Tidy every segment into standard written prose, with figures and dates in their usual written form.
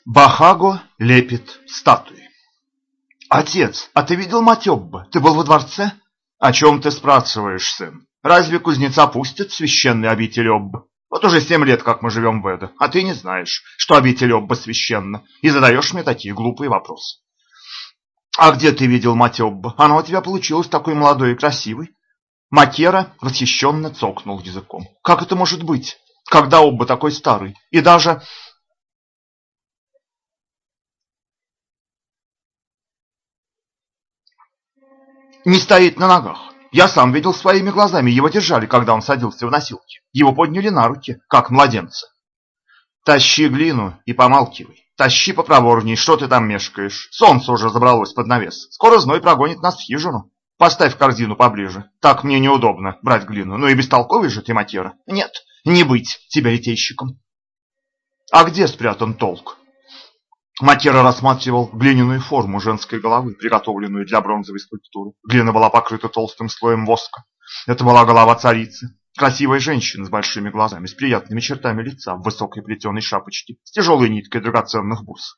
Бахаго лепит статуи. Отец, а ты видел мать Обба? Ты был во дворце? О чем ты спрашиваешь, сын? Разве кузнеца пустят в священный обитель Обба? Вот уже 7 лет, как мы живем в Эдо, а ты не знаешь, что обитель Обба священна, и задаешь мне такие глупые вопросы. А где ты видел мать Обба? Она у тебя получилась такой молодой и красивой. Макера восхищенно цокнул языком. Как это может быть, когда Обба такой старый? И даже не стоит на ногах. Я сам видел своими глазами, его держали, когда он садился в носилки. Его подняли на руки, как младенца. Тащи глину и помалкивай. Тащи попроворней, что ты там мешкаешь? Солнце уже забралось под навес. Скоро зной прогонит нас в хижину. Поставь корзину поближе. Так мне неудобно брать глину. Ну и бестолковый же ты, Макера. Нет, не быть тебе литейщиком. А где спрятан толк? Макера рассматривал глиняную форму женской головы, приготовленную для бронзовой скульптуры. Глина была покрыта толстым слоем воска. Это была голова царицы. Красивая женщина с большими глазами, с приятными чертами лица, в высокой плетеной шапочке, с тяжелой ниткой драгоценных бус.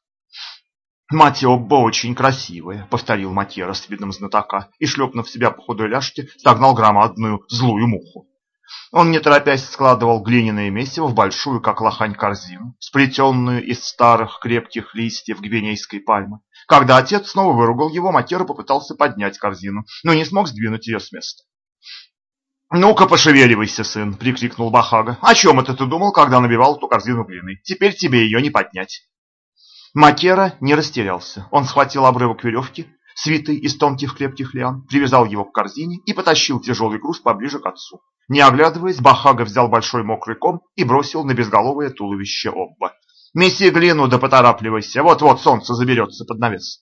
«Мать Обба очень красивая», — повторил Макера с видом знатока и, шлепнув себя по худой ляжке, согнал громадную злую муху. Он, не торопясь, складывал глиняное месиво в большую, как лохань, корзину, сплетенную из старых крепких листьев гвинейской пальмы. Когда отец снова выругал его, Макера попытался поднять корзину, но не смог сдвинуть ее с места. «Ну-ка, пошевеливайся, сын!» — прикрикнул Бахага. «О чем это ты думал, когда набивал эту корзину глиной? Теперь тебе ее не поднять!» Макера не растерялся. Он схватил обрывок веревки, свитый из тонких крепких лиан, привязал его к корзине и потащил тяжелый груз поближе к отцу. Не оглядываясь, Бахага взял большой мокрый ком и бросил на безголовое туловище Обба. «Меси глину, да поторапливайся, вот-вот солнце заберется под навес!»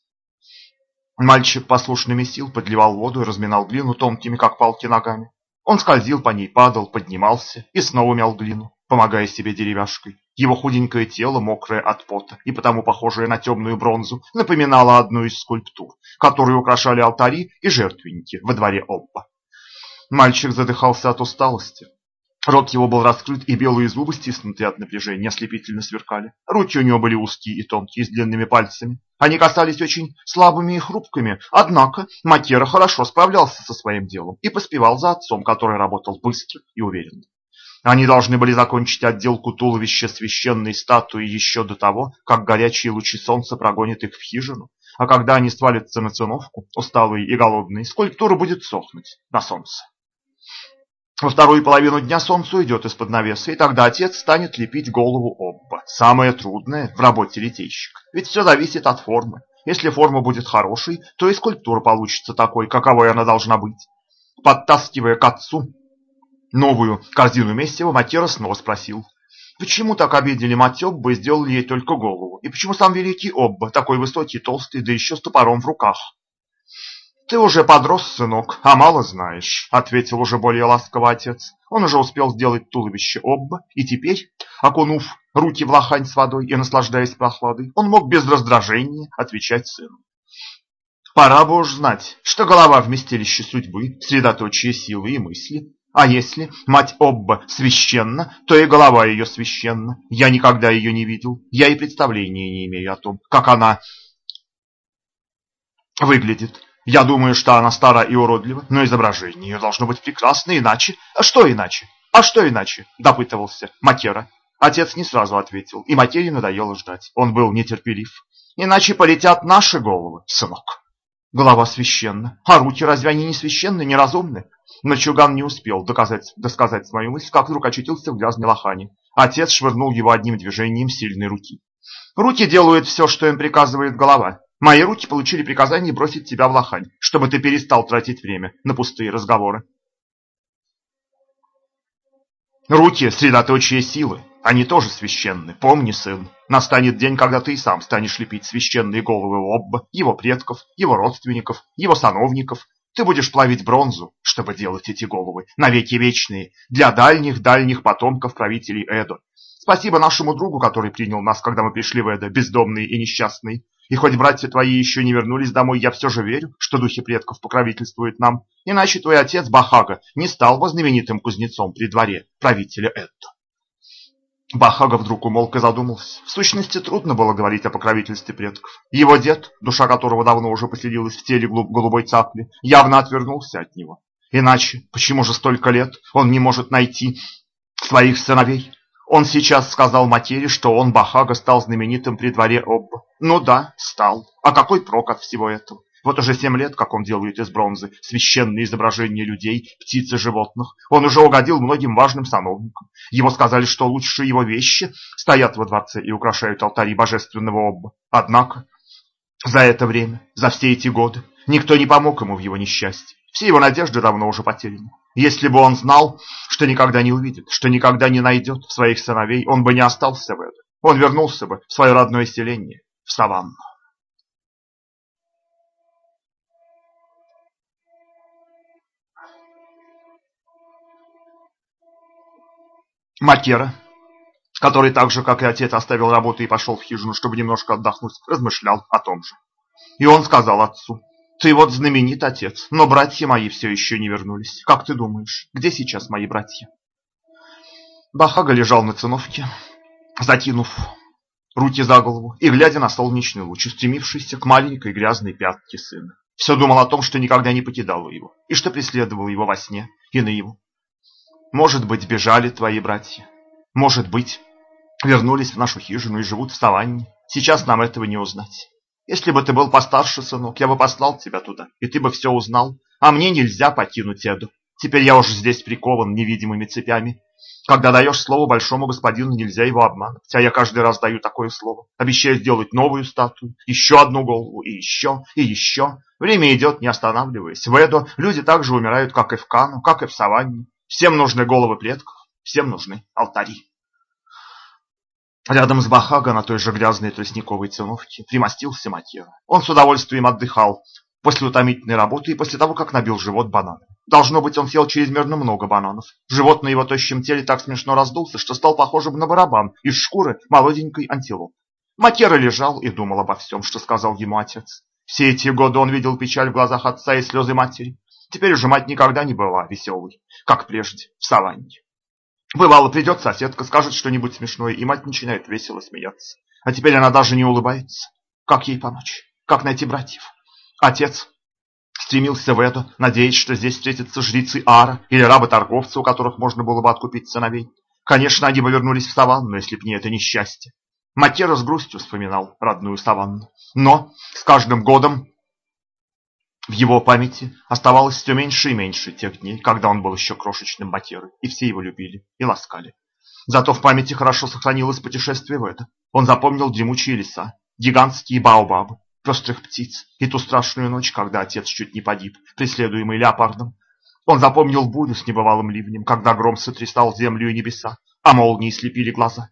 Мальчик послушно месил, подливал воду и разминал глину тонкими, как палки, ногами. Он скользил по ней, падал, поднимался и снова мял глину, помогая себе деревяшкой. Его худенькое тело, мокрое от пота и потому похожее на темную бронзу, напоминало одну из скульптур, которые украшали алтари и жертвенники во дворе Обба. Мальчик задыхался от усталости. Рот его был раскрыт, и белые зубы, стиснутые от напряжения, ослепительно сверкали. Руки у него были узкие и тонкие, с длинными пальцами. Они касались очень слабыми и хрупкими, однако Макера хорошо справлялся со своим делом и поспевал за отцом, который работал быстро и уверенно. Они должны были закончить отделку туловища священной статуи еще до того, как горячие лучи солнца прогонят их в хижину. А когда они свалятся на циновку, усталые и голодные, скульптура будет сохнуть на солнце. Во вторую половину дня солнце уйдет из-под навеса, и тогда отец станет лепить голову Обба. Самое трудное в работе литейщика. Ведь все зависит от формы. Если форма будет хорошей, то и скульптура получится такой, каковой она должна быть. Подтаскивая к отцу новую корзину месива, Макера снова спросил: почему так обидели мать Обба и сделали ей только голову? И почему сам великий Обба, такой высокий, толстый, да еще с топором в руках? «Ты уже подрос, сынок, а мало знаешь», — ответил уже более ласково отец. Он уже успел сделать туловище Обба, и теперь, окунув руки в лохань с водой и наслаждаясь прохладой, он мог без раздражения отвечать сыну. «Пора бы уж знать, что голова — вместилище судьбы, средоточие силы и мысли. А если мать Обба священна, то и голова ее священна. Я никогда ее не видел, я и представления не имею о том, как она выглядит. Я думаю, что она стара и уродлива, но изображение ее должно быть прекрасно, иначе... А что иначе? А что иначе? Допытывался Макера. Отец не сразу ответил, и Макере надоело ждать. Он был нетерпелив. Иначе полетят наши головы, сынок. Голова священна. А руки разве они не священны, неразумны? Но Чуган не успел досказать свою мысль, как вдруг очутился в грязной лохане. Отец швырнул его одним движением сильной руки. Руки делают все, что им приказывает голова. Мои руки получили приказание бросить тебя в лохань, чтобы ты перестал тратить время на пустые разговоры. Руки — средоточие силы. Они тоже священны. Помни, сын, настанет день, когда ты и сам станешь лепить священные головы Обба, его предков, его родственников, его сановников. Ты будешь плавить бронзу, чтобы делать эти головы навеки вечные, для дальних-дальних потомков правителей Эдо. Спасибо нашему другу, который принял нас, когда мы пришли в Эдо, бездомные и несчастные. И хоть братья твои еще не вернулись домой, я все же верю, что духи предков покровительствуют нам. Иначе твой отец Бахага не стал бы знаменитым кузнецом при дворе правителя Эдо. Бахага вдруг умолк и задумался. В сущности, трудно было говорить о покровительстве предков. Его дед, душа которого давно уже поселилась в теле голубой цапли, явно отвернулся от него. Иначе, почему же столько лет он не может найти своих сыновей? Он сейчас сказал матере, что он, Бахага, стал знаменитым при дворе Обба. Ну да, стал. А какой прок от всего этого? Вот уже 7 лет, как он делает из бронзы священные изображения людей, птиц и животных. Он уже угодил многим важным сановникам. Его сказали, что лучшие его вещи стоят во дворце и украшают алтари божественного Обба. Однако за это время, за все эти годы, никто не помог ему в его несчастье. Все его надежды давно уже потеряны. Если бы он знал, что никогда не увидит, что никогда не найдет своих сыновей, он бы не остался в этом. Он вернулся бы в свое родное селение, в саванну. Макера, который так же, как и отец, оставил работу и пошел в хижину, чтобы немножко отдохнуть, размышлял о том же. И он сказал отцу: «Ты вот знаменит, отец, но братья мои все еще не вернулись. Как ты думаешь, где сейчас мои братья?» Бахага лежал на циновке, закинув руки за голову и глядя на солнечный луч, устремившийся к маленькой грязной пятке сына. Все думал о том, что никогда не покидало его, и что преследовало его во сне и наяву. «Может быть, бежали твои братья. Может быть, вернулись в нашу хижину и живут в саванне. Сейчас нам этого не узнать. Если бы ты был постарше, сынок, я бы послал тебя туда, и ты бы все узнал. А мне нельзя покинуть Эду. Теперь я уже здесь прикован невидимыми цепями. Когда даешь слово большому господину, нельзя его обманывать. А я каждый раз даю такое слово. Обещаю сделать новую статую, еще одну голову, и еще, и еще. Время идет, не останавливаясь. В Эду люди так же умирают, как и в Кану, как и в саванне. Всем нужны головы предков, всем нужны алтари». Рядом с Бахага на той же грязной тростниковой циновке примостился Макера. Он с удовольствием отдыхал после утомительной работы и после того, как набил живот бананами. Должно быть, он съел чрезмерно много бананов. Живот на его тощем теле так смешно раздулся, что стал похожим на барабан из шкуры молоденькой антилопы. Макера лежал и думал обо всем, что сказал ему отец. Все эти годы он видел печаль в глазах отца и слезы матери. Теперь уже мать никогда не была веселой, как прежде, в саванне. Бывало, придет соседка, скажет что-нибудь смешное, и мать начинает весело смеяться. А теперь она даже не улыбается. Как ей помочь? Как найти братьев? Отец стремился в Эду, надеясь, что здесь встретятся жрецы Ара или рабы-торговцы, у которых можно было бы откупить сыновей. Конечно, они бы вернулись в саванну, если б не это несчастье. Макера с грустью вспоминал родную саванну. Но с каждым годом в его памяти оставалось все меньше и меньше тех дней, когда он был еще крошечным Макерой, и все его любили и ласкали. Зато в памяти хорошо сохранилось путешествие в это. Он запомнил дремучие леса, гигантские баобабы, пестрых птиц и ту страшную ночь, когда отец чуть не погиб, преследуемый леопардом. Он запомнил бурю с небывалым ливнем, когда гром сотрясал землю и небеса, а молнии слепили глаза.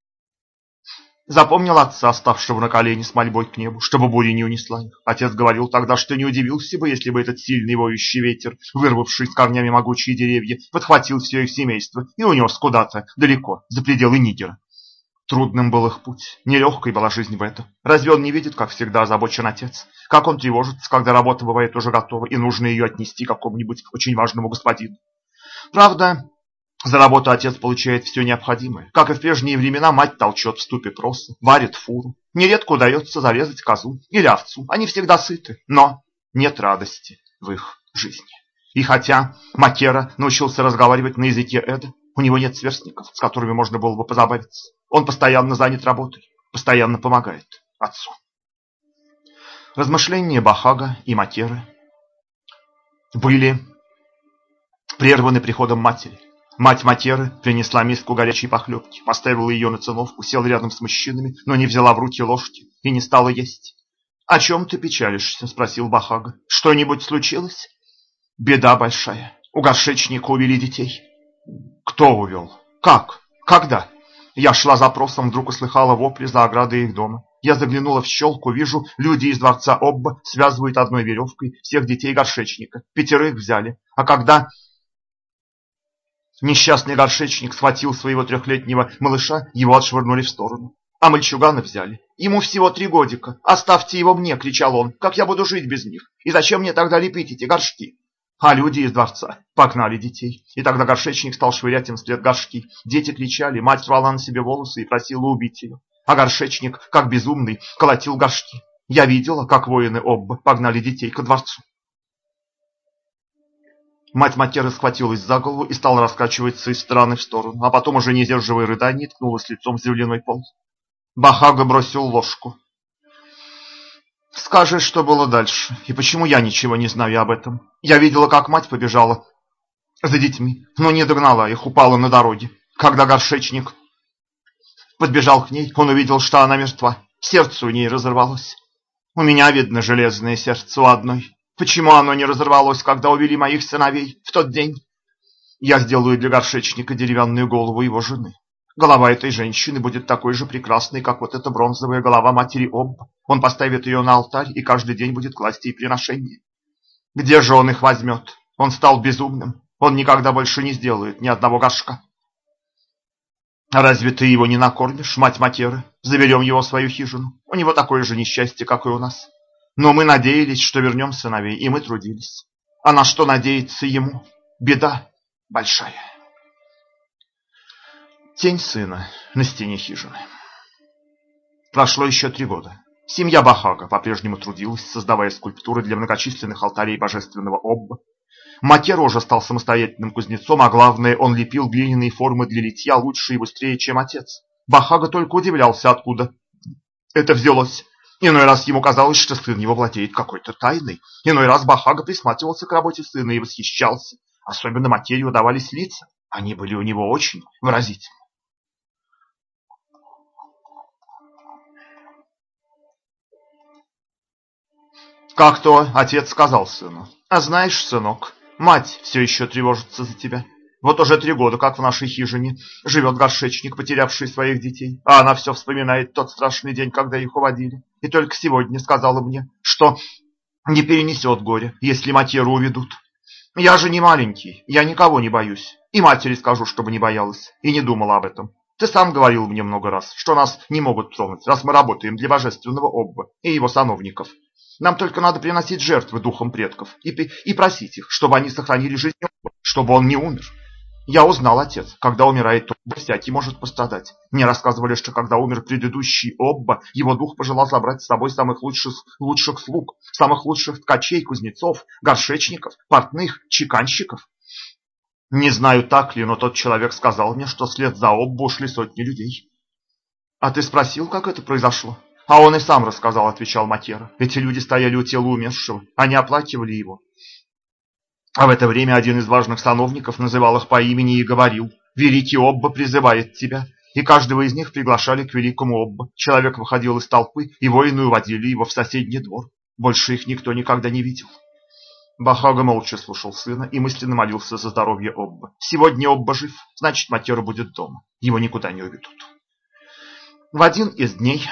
Запомнил отца, ставшего на колени с мольбой к небу, чтобы буря не унесла их. Отец говорил тогда, что не удивился бы, если бы этот сильный воющий ветер, вырвавший с корнями могучие деревья, подхватил все их семейство и унес куда-то далеко, за пределы Нигера. Трудным был их путь, нелегкой была жизнь в это. Разве он не видит, как всегда озабочен отец? Как он тревожится, когда работа бывает уже готова, и нужно ее отнести какому-нибудь очень важному господину? Правда, за работу отец получает все необходимое. Как и в прежние времена, мать толчет в ступе проса, варит фуру. Нередко удается зарезать козу или овцу. Они всегда сыты, но нет радости в их жизни. И хотя Макера научился разговаривать на языке Эда, у него нет сверстников, с которыми можно было бы позабавиться. Он постоянно занят работой, постоянно помогает отцу. Размышления Бахага и Макеры были прерваны приходом матери. Мать Макеры принесла миску горячей похлебки, поставила ее на циновку, села рядом с мужчинами, но не взяла в руки ложки и не стала есть. «О чем ты печалишься?» – спросил Бахага. «Что-нибудь случилось?» «Беда большая. У горшечника увели детей». «Кто увел? Как? Когда?» Я шла за просом, вдруг услыхала вопли за оградой их дома. Я заглянула в щелку, вижу, люди из дворца Обба связывают одной веревкой всех детей горшечника. 5 взяли. А когда несчастный горшечник схватил своего 3-летнего малыша, его отшвырнули в сторону. А мальчугана взяли. Ему всего 3 годика. «Оставьте его мне!» – кричал он. «Как я буду жить без них? И зачем мне тогда лепить эти горшки?» А люди из дворца погнали детей. И тогда горшечник стал швырять им вслед горшки. Дети кричали, мать рвала на себе волосы и просила убить ее. А горшечник, как безумный, колотил горшки. Я видела, как воины Оббы погнали детей ко дворцу. Мать Матеры схватилась за голову и стала раскачиваться из стороны в сторону, а потом, уже не сдерживая рыданий, ткнулась лицом в земляной пол. Бахага бросил ложку. «Скажи, что было дальше, и почему я ничего не знаю об этом? Я видела, как мать побежала за детьми, но не догнала их, упала на дороге. Когда горшечник подбежал к ней, он увидел, что она мертва. Сердце у ней разорвалось. У меня, видно, железное сердце у одной. Почему оно не разорвалось, когда увели моих сыновей в тот день? Я сделаю для горшечника деревянную голову его жены. Голова этой женщины будет такой же прекрасной, как вот эта бронзовая голова матери Обб. Он поставит ее на алтарь и каждый день будет класть ей приношения. Где же он их возьмет? Он стал безумным. Он никогда больше не сделает ни одного горшка. А разве ты его не накормишь, мать Матеры? Заберем его в свою хижину. У него такое же несчастье, как и у нас. Но мы надеялись, что вернем сыновей, и мы трудились. А на что надеяться ему? Беда большая. Тень сына на стене хижины. Прошло еще 3 года. Семья Бахага по-прежнему трудилась, создавая скульптуры для многочисленных алтарей божественного Обба. Матера уже стал самостоятельным кузнецом, а главное, он лепил глиняные формы для литья лучше и быстрее, чем отец. Бахага только удивлялся, откуда это взялось. Иной раз ему казалось, что сын его владеет какой-то тайной. Иной раз Бахага присматривался к работе сына и восхищался. Особенно Матере удавались лица. Они были у него очень выразительны. Как-то отец сказал сыну: «А знаешь, сынок, мать все еще тревожится за тебя. Вот уже 3 года, как в нашей хижине живет горшечник, потерявший своих детей, а она все вспоминает тот страшный день, когда их уводили. И только сегодня сказала мне, что не перенесет горя, если Матеру уведут. Я же не маленький, я никого не боюсь. И матери скажу, чтобы не боялась, и не думала об этом. Ты сам говорил мне много раз, что нас не могут тронуть, раз мы работаем для божественного Обба и его сановников. Нам только надо приносить жертвы духам предков и просить их, чтобы они сохранили жизнь, чтобы он не умер. Я узнал, отец, когда умирает Обба, всякий может пострадать. Мне рассказывали, что когда умер предыдущий Обба, его дух пожелал забрать с собой самых лучших слуг, самых лучших ткачей, кузнецов, горшечников, портных, чеканщиков. Не знаю, так ли, но тот человек сказал мне, что вслед за Обба ушли сотни людей. А ты спросил, как это произошло? А он и сам рассказал, отвечал Матера. Эти люди стояли у тела умершего, они оплакивали его. А в это время один из важных сановников называл их по имени и говорил: «Великий Обба призывает тебя». И каждого из них приглашали к великому Обба. Человек выходил из толпы, и воины уводили его в соседний двор. Больше их никто никогда не видел. Бахага молча слушал сына и мысленно молился за здоровье Обба. Сегодня Обба жив, значит, Матера будет дома. Его никуда не уведут. В один из дней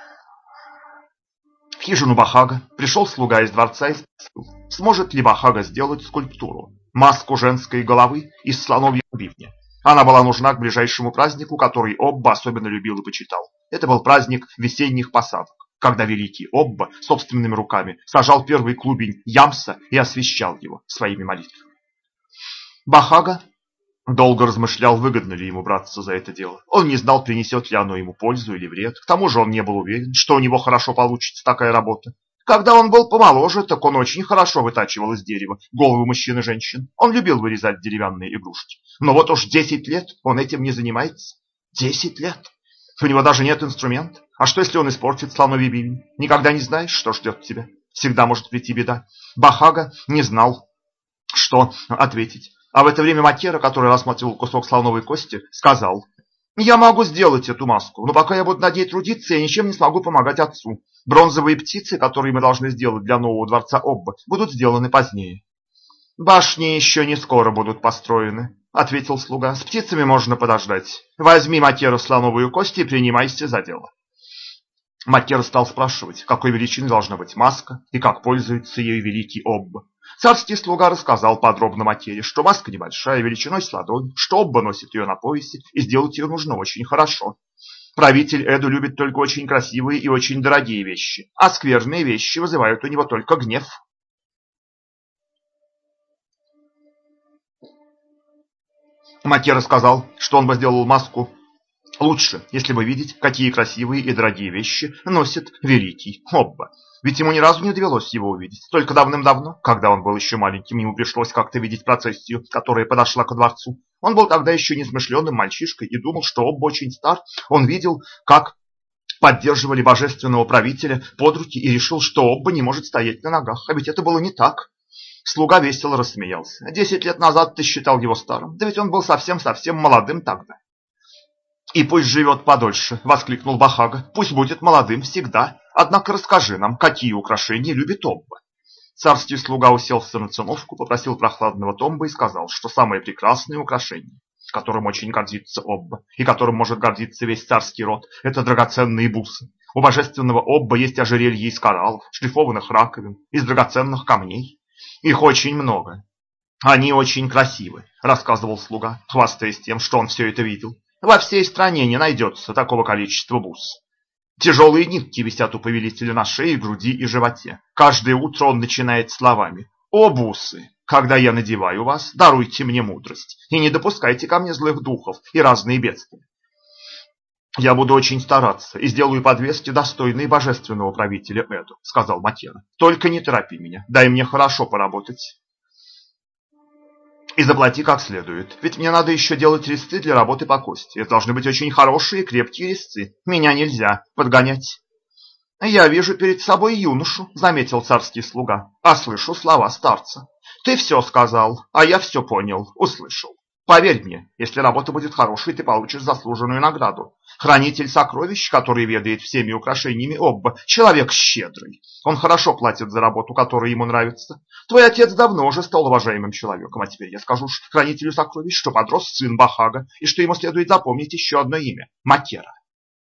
в хижину Бахага пришел слуга из дворца и спросил, сможет ли Бахага сделать скульптуру, маску женской головы из слоновьего бивня. Она была нужна к ближайшему празднику, который Обба особенно любил и почитал. Это был праздник весенних посадок, когда великий Обба собственными руками сажал первый клубень ямса и освящал его своими молитвами. Бахага долго размышлял, выгодно ли ему браться за это дело. Он не знал, принесет ли оно ему пользу или вред. К тому же он не был уверен, что у него хорошо получится такая работа. Когда он был помоложе, так он очень хорошо вытачивал из дерева головы мужчин и женщин. Он любил вырезать деревянные игрушки. Но вот уж 10 лет он этим не занимается. 10 лет. У него даже нет инструмента. А что, если он испортит слоновий бивень? Никогда не знаешь, что ждет тебя. Всегда может прийти беда. Бахага не знал, что ответить. А в это время Матера, который рассматривал кусок слоновой кости, сказал: «Я могу сделать эту маску, но пока я буду над ней трудиться, я ничем не смогу помогать отцу. Бронзовые птицы, которые мы должны сделать для нового дворца Обба, будут сделаны позднее». «Башни еще не скоро будут построены», — ответил слуга. «С птицами можно подождать. Возьми, Матера, слоновую кость и принимайся за дело». Матера стал спрашивать, какой величины должна быть маска и как пользуется ею великий Обба. Царский слуга рассказал подробно Матере, что маска небольшая, величиной с ладонь, что Обба носит ее на поясе, и сделать ее нужно очень хорошо. Правитель Эду любит только очень красивые и очень дорогие вещи, а скверные вещи вызывают у него только гнев. Макера сказал, что он бы сделал маску лучше, если бы видеть, какие красивые и дорогие вещи носит великий Обба. Ведь ему ни разу не довелось его увидеть. Только давным-давно, когда он был еще маленьким, ему пришлось как-то видеть процессию, которая подошла ко дворцу. Он был тогда еще несмышленым мальчишкой и думал, что Обба очень стар. Он видел, как поддерживали божественного правителя под руки и решил, что Обба не может стоять на ногах. А ведь это было не так. Слуга весело рассмеялся. 10 лет назад ты считал его старым, да ведь он был совсем-совсем молодым тогда. «И пусть живет подольше», — воскликнул Бахага. «Пусть будет молодым всегда. Однако расскажи нам, какие украшения любит Обба». Царский слуга уселся на циновку, попросил прохладного томба и сказал, что самое прекрасное украшение, которым очень гордится Обба, и которым может гордиться весь царский род, это драгоценные бусы. У божественного Обба есть ожерелье из кораллов, шлифованных раковин, из драгоценных камней. Их очень много. Они очень красивы, рассказывал слуга, хвастаясь тем, что он все это видел. Во всей стране не найдется такого количества бус. Тяжелые нитки висят у повелителя на шее, груди и животе. Каждое утро он начинает словами: «О, бусы, когда я надеваю вас, даруйте мне мудрость, и не допускайте ко мне злых духов и разные бедствия. Я буду очень стараться и сделаю подвески, достойные божественного правителя Эду», — сказал Макера. «Только не торопи меня, дай мне хорошо поработать. И заплати как следует, ведь мне надо еще делать резцы для работы по кости. Это должны быть очень хорошие и крепкие резцы. Меня нельзя подгонять». «Я вижу перед собой юношу», — заметил царский слуга, — «а слышу слова старца. Ты все сказал, а я все понял, услышал. Поверь мне, если работа будет хорошей, ты получишь заслуженную награду. Хранитель сокровищ, который ведает всеми украшениями Обба, человек щедрый. Он хорошо платит за работу, которая ему нравится. Твой отец давно уже стал уважаемым человеком, а теперь я скажу хранителю сокровищ, что подрос сын Бахага, и что ему следует запомнить еще одно имя – Макера».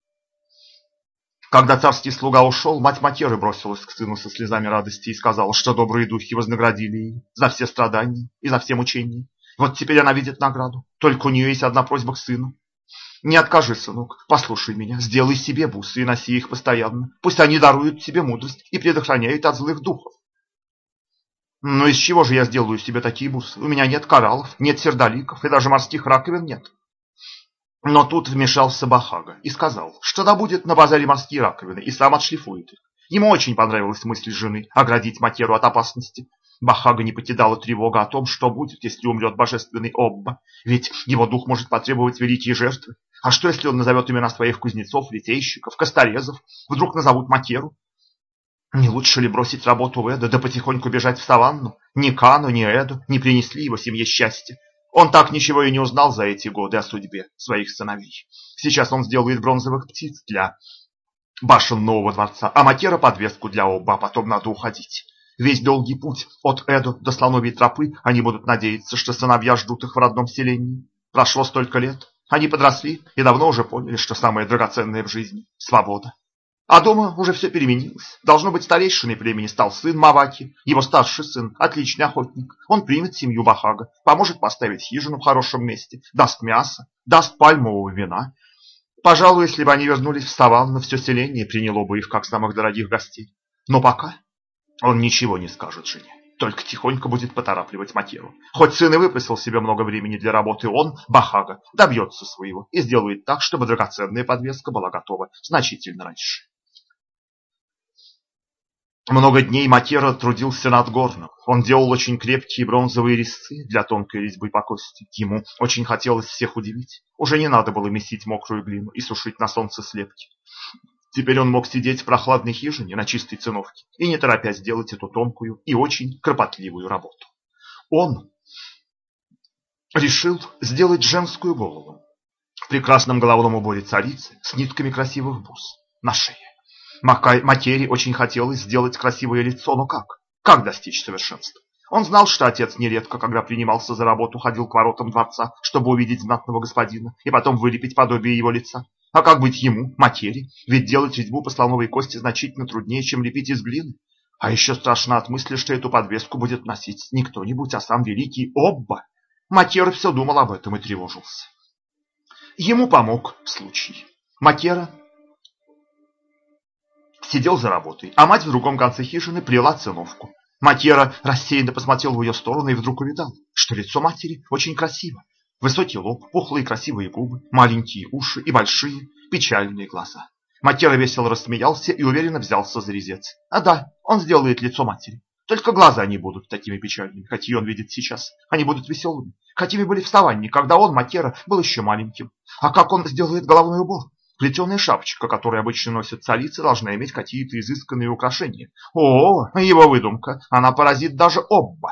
Когда царский слуга ушел, мать Макеры бросилась к сыну со слезами радости и сказала, что добрые духи вознаградили ее за все страдания и за все мучения. Вот теперь она видит награду. Только у нее есть одна просьба к сыну. «Не откажи, сынок, послушай меня, сделай себе бусы и носи их постоянно. Пусть они даруют тебе мудрость и предохраняют от злых духов». «Но из чего же я сделаю себе такие бусы? У меня нет кораллов, нет сердоликов и даже морских раковин нет». Но тут вмешался Бахага и сказал, что добудет на базаре морские раковины и сам отшлифует их. Ему очень понравилась мысль жены оградить Макеру от опасности. Бахага не покидала тревога о том, что будет, если умрет божественный Обба, ведь его дух может потребовать великие жертвы. А что, если он назовет имена своих кузнецов, литейщиков, косторезов? Вдруг назовут Макеру? Не лучше ли бросить работу в Эдо, да потихоньку бежать в саванну? Ни Кану, ни Эдо не принесли его семье счастья. Он так ничего и не узнал за эти годы о судьбе своих сыновей. Сейчас он сделает бронзовых птиц для башен нового дворца, а Макера подвеску для Обба, а потом надо уходить. Весь долгий путь от Эдо до Слоновьей тропы они будут надеяться, что сыновья ждут их в родном селении. Прошло столько лет, они подросли и давно уже поняли, что самое драгоценное в жизни – свобода. А дома уже все переменилось. Должно быть, старейшиной племени стал сын Маваки, его старший сын, отличный охотник. Он примет семью Бахага, поможет поставить хижину в хорошем месте, даст мясо, даст пальмового вина. Пожалуй, если бы они вернулись в саванну, все селение приняло бы их как самых дорогих гостей. Но пока он ничего не скажет жене, только тихонько будет поторапливать Макеру. Хоть сын и выпросил себе много времени для работы, он, Бахага, добьется своего и сделает так, чтобы драгоценная подвеска была готова значительно раньше. Много дней Макера трудился над горном. Он делал очень крепкие бронзовые резцы для тонкой резьбы по кости. Ему очень хотелось всех удивить. Уже не надо было месить мокрую глину и сушить на солнце слепки. Теперь он мог сидеть в прохладной хижине на чистой циновке и не торопясь делать эту тонкую и очень кропотливую работу. Он решил сделать женскую голову в прекрасном головном уборе царицы с нитками красивых бус на шее. Макере очень хотелось сделать красивое лицо, но как? Как достичь совершенства? Он знал, что отец нередко, когда принимался за работу, ходил к воротам дворца, чтобы увидеть знатного господина и потом вылепить подобие его лица. А как быть ему, Макере? Ведь делать резьбу по слоновой кости значительно труднее, чем лепить из глины. А еще страшно от мысли, что эту подвеску будет носить не кто-нибудь, а сам великий Обба. Макера все думал об этом и тревожился. Ему помог случай. Макера сидел за работой, а мать в другом конце хижины плела циновку. Макера рассеянно посмотрел в ее сторону и вдруг увидал, что лицо матери очень красиво. Высокий лоб, пухлые красивые губы, маленькие уши и большие печальные глаза. Матера весело рассмеялся и уверенно взялся за резец. А да, он сделает лицо матери. Только глаза не будут такими печальными, какие он видит сейчас. Они будут веселыми, какими были в саванне, когда он, Матера, был еще маленьким. А как он сделает головной убор? Плетеная шапочка, которую обычно носят царицы, должна иметь какие-то изысканные украшения. О, его выдумка, она поразит даже Обба.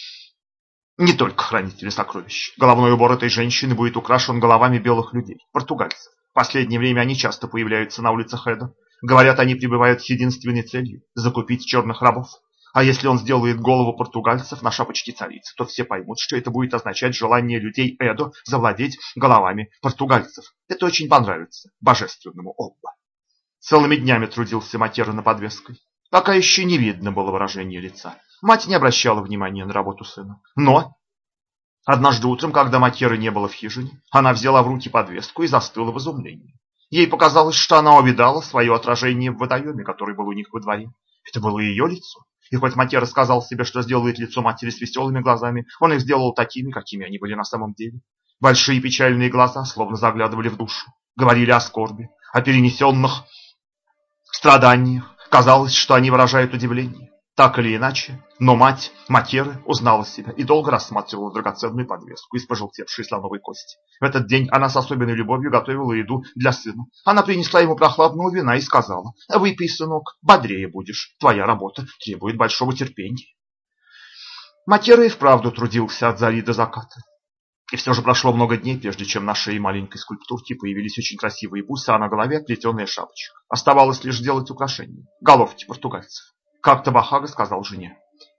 Не только хранители сокровищ. Головной убор этой женщины будет украшен головами белых людей, португальцев. В последнее время они часто появляются на улицах Эдо. Говорят, они прибывают с единственной целью – закупить черных рабов. А если он сделает голову португальцев на шапочке царицы, то все поймут, что это будет означать желание людей Эдо завладеть головами португальцев. Это очень понравится божественному Обба. Целыми днями трудился Матера над подвеской. Пока еще не видно было выражения лица. Мать не обращала внимания на работу сына. Но однажды утром, когда Матера не было в хижине, она взяла в руки подвеску и застыла в изумлении. Ей показалось, что она увидала свое отражение в водоеме, который был у них во дворе. Это было ее лицо. И хоть Матера сказал себе, что сделает лицо матери с веселыми глазами, он их сделал такими, какими они были на самом деле. Большие печальные глаза словно заглядывали в душу, говорили о скорби, о перенесенных страданиях. Казалось, что они выражают удивление. Так или иначе, но мать Матеры узнала себя и долго рассматривала драгоценную подвеску из пожелтевшей слоновой кости. В этот день она с особенной любовью готовила еду для сына. Она принесла ему прохладного вина и сказала: «Выпей, сынок, бодрее будешь. Твоя работа требует большого терпения». Матера и вправду трудился от зари до заката. И все же прошло много дней, прежде чем на шее маленькой скульптурки появились очень красивые бусы, а на голове плетеная шапочка. Оставалось лишь делать украшения, головки португальцев. Как-то Бахага сказал жене: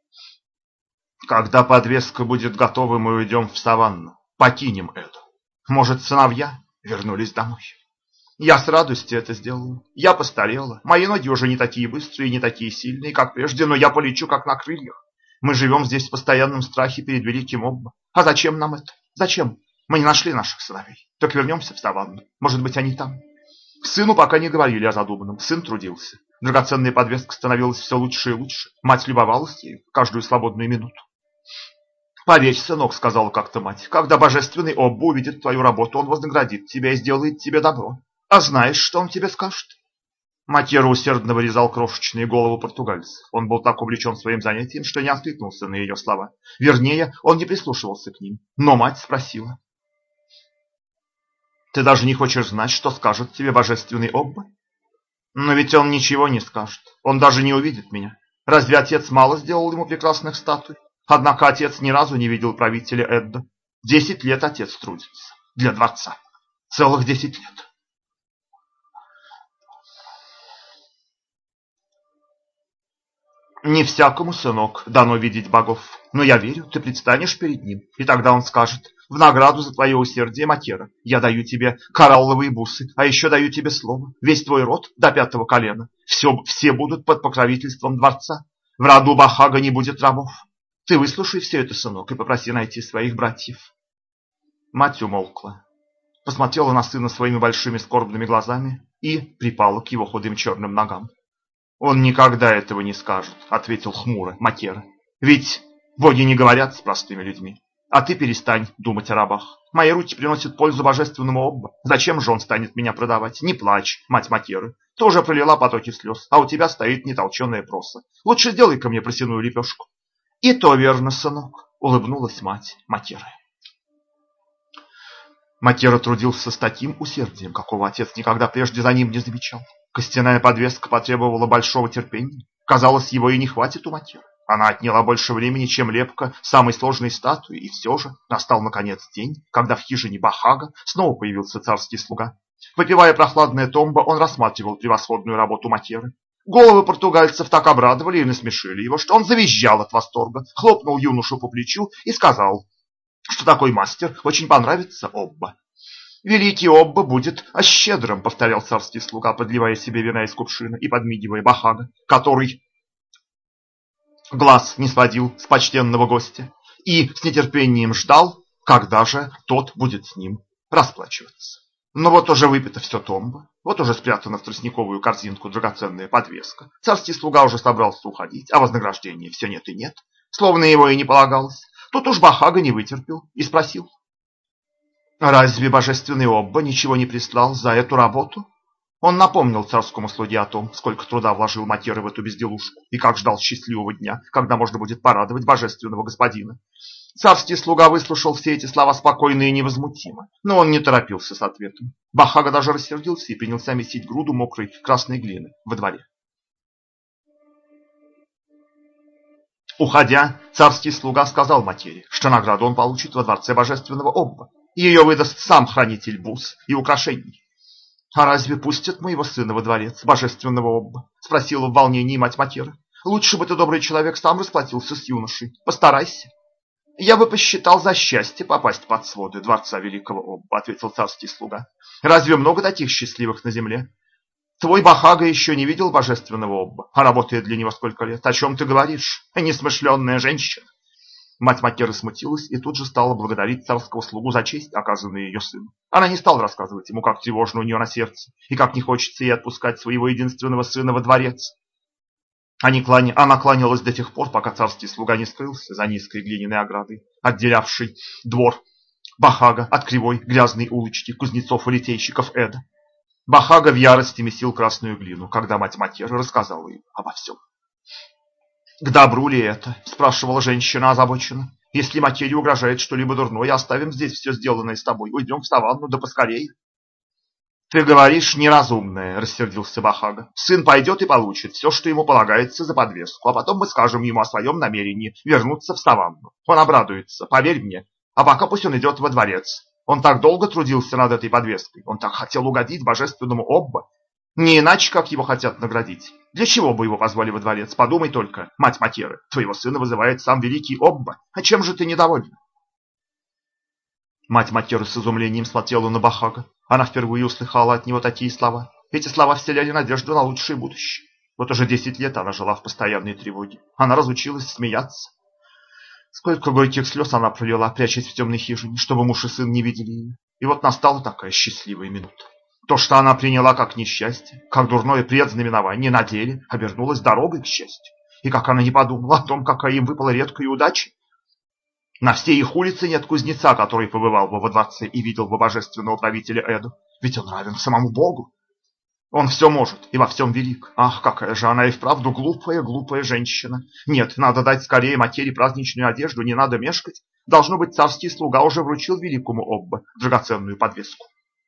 «Когда подвеска будет готова, мы уйдем в саванну, покинем это. Может, сыновья вернулись домой». Я с радостью это сделаю. Я постарела, мои ноги уже не такие быстрые и не такие сильные, как прежде, но я полечу, как на крыльях. Мы живем здесь в постоянном страхе перед великим Обба. А зачем нам это? Зачем? Мы не нашли наших сыновей. Так вернемся в саванну. Может быть, они там. Сыну пока не говорили о задуманном. Сын трудился. Драгоценная подвеска становилась все лучше и лучше. Мать любовалась ею каждую свободную минуту. «Поверь, сынок, — сказала как-то мать, — когда божественный Обба увидит твою работу, он вознаградит тебя и сделает тебе добро. А знаешь, что он тебе скажет?» Матера усердно вырезал крошечные головы португальцев. Он был так увлечен своим занятием, что не откликнулся на ее слова. Вернее, он не прислушивался к ним. Но мать спросила: «Ты даже не хочешь знать, что скажет тебе божественный Обба?» «Но ведь он ничего не скажет. Он даже не увидит меня. Разве отец мало сделал ему прекрасных статуй? Однако отец ни разу не видел правителя Эддо. 10 лет отец трудится для дворца. Целых 10 лет. Не всякому, сынок, дано видеть богов. Но я верю, ты предстанешь перед ним, и тогда он скажет: в награду за твое усердие, Матера, я даю тебе коралловые бусы, а еще даю тебе слово. Весь твой род до 5-го колена, все будут под покровительством дворца. В роду Бахага не будет рабов. Ты выслушай все это, сынок, и попроси найти своих братьев». Мать умолкла, посмотрела на сына своими большими скорбными глазами и припала к его худым черным ногам. «Он никогда этого не скажет», — ответил хмуро Матера. «Ведь боги не говорят с простыми людьми. А ты перестань думать о рабах. Мои руки приносят пользу божественному Обба. Зачем же он станет меня продавать? Не плачь, мать Матеры. Ты уже пролила потоки слез, а у тебя стоит нетолченая проса. Лучше сделай-ка мне просяную лепешку». «И то верно, сынок», — улыбнулась мать Матеры. Матера трудился с таким усердием, какого отец никогда прежде за ним не замечал. Костяная подвеска потребовала большого терпения. Казалось, его и не хватит у Матеры. Она отняла больше времени, чем лепка самой сложной статуи, и все же настал наконец день, когда в хижине Бахага снова появился царский слуга. Выпивая прохладное томбо, он рассматривал превосходную работу Матеры. Головы португальцев так обрадовали и насмешили его, что он завизжал от восторга, хлопнул юношу по плечу и сказал, что такой мастер очень понравится Обба. «Великий Обба будет щедрым», — повторял царский слуга, подливая себе вина из кувшина и подмигивая Бахага, который глаз не сводил с почтенного гостя и с нетерпением ждал, когда же тот будет с ним расплачиваться. Но вот уже выпито все томбо, вот уже спрятана в тростниковую корзинку драгоценная подвеска. Царский слуга уже собрался уходить, а вознаграждения все нет и нет, словно его и не полагалось. Тут уж Бахага не вытерпел и спросил: Разве божественный Обба ничего не прислал за эту работу? Он напомнил царскому слуге о том, сколько труда вложил Матера в эту безделушку, и как ждал счастливого дня, когда можно будет порадовать божественного господина. Царский слуга выслушал все эти слова спокойно и невозмутимо, но он не торопился с ответом. Бахага даже рассердился и принялся месить груду мокрой красной глины во дворе. Уходя, царский слуга сказал Матере, что награду он получит во дворце божественного Обба, и ее выдаст сам хранитель бус и украшений. «А разве пустят моего сына во дворец божественного Обба?» — спросила в волнении мать Матера. «Лучше бы ты, добрый человек, сам расплатился с юношей. Постарайся». «Я бы посчитал за счастье попасть под своды дворца великого Обба», — ответил царский слуга. «Разве много таких счастливых на земле? Твой Бахага еще не видел божественного Обба, а работает для него сколько лет. О чем ты говоришь, несмышленная женщина?» Мать Матера смутилась и тут же стала благодарить царского слугу за честь, оказанную ее сыну. Она не стала рассказывать ему, как тревожно у нее на сердце, и как не хочется ей отпускать своего единственного сына во дворец. Она кланялась до тех пор, пока царский слуга не скрылся за низкой глиняной оградой, отделявшей двор Бахага от кривой грязной улочки кузнецов и литейщиков Эда. Бахага в ярости месил красную глину, когда мать Матера рассказала ему обо всем. «К добру ли это?» – спрашивала женщина озабоченно. «Если Матере угрожает что-либо дурное, оставим здесь все сделанное с тобой, уйдем в саванну, да поскорее». «Ты говоришь неразумное», – рассердился Бахага. «Сын пойдет и получит все, что ему полагается за подвеску, а потом мы скажем ему о своем намерении вернуться в саванну. Он обрадуется, поверь мне, а пока пусть он идет во дворец. Он так долго трудился над этой подвеской, он так хотел угодить божественному Обба. Не иначе, как его хотят наградить. Для чего бы его позвали во дворец? Подумай только, мать Матеры, твоего сына вызывает сам великий Обба. А чем же ты недовольна?» Мать Матера с изумлением смотрела на Бахага. Она впервые услыхала от него такие слова. Эти слова вселяли надежду на лучшее будущее. Вот уже 10 лет она жила в постоянной тревоге. Она разучилась смеяться. Сколько горьких слез она пролила, прячась в темной хижине, чтобы муж и сын не видели ее. И вот настала такая счастливая минута. То, что она приняла как несчастье, как дурное предзнаменование, на деле обернулось дорогой к счастью. И как она не подумала о том, какая им выпала редкая удача. На всей их улице нет кузнеца, который побывал бы во дворце и видел бы божественного правителя Эду. Ведь он равен самому Богу. Он все может и во всем велик. Ах, какая же она и вправду глупая женщина. Нет, надо дать скорее Матере праздничную одежду, не надо мешкать. Должно быть, царский слуга уже вручил великому Обба драгоценную подвеску.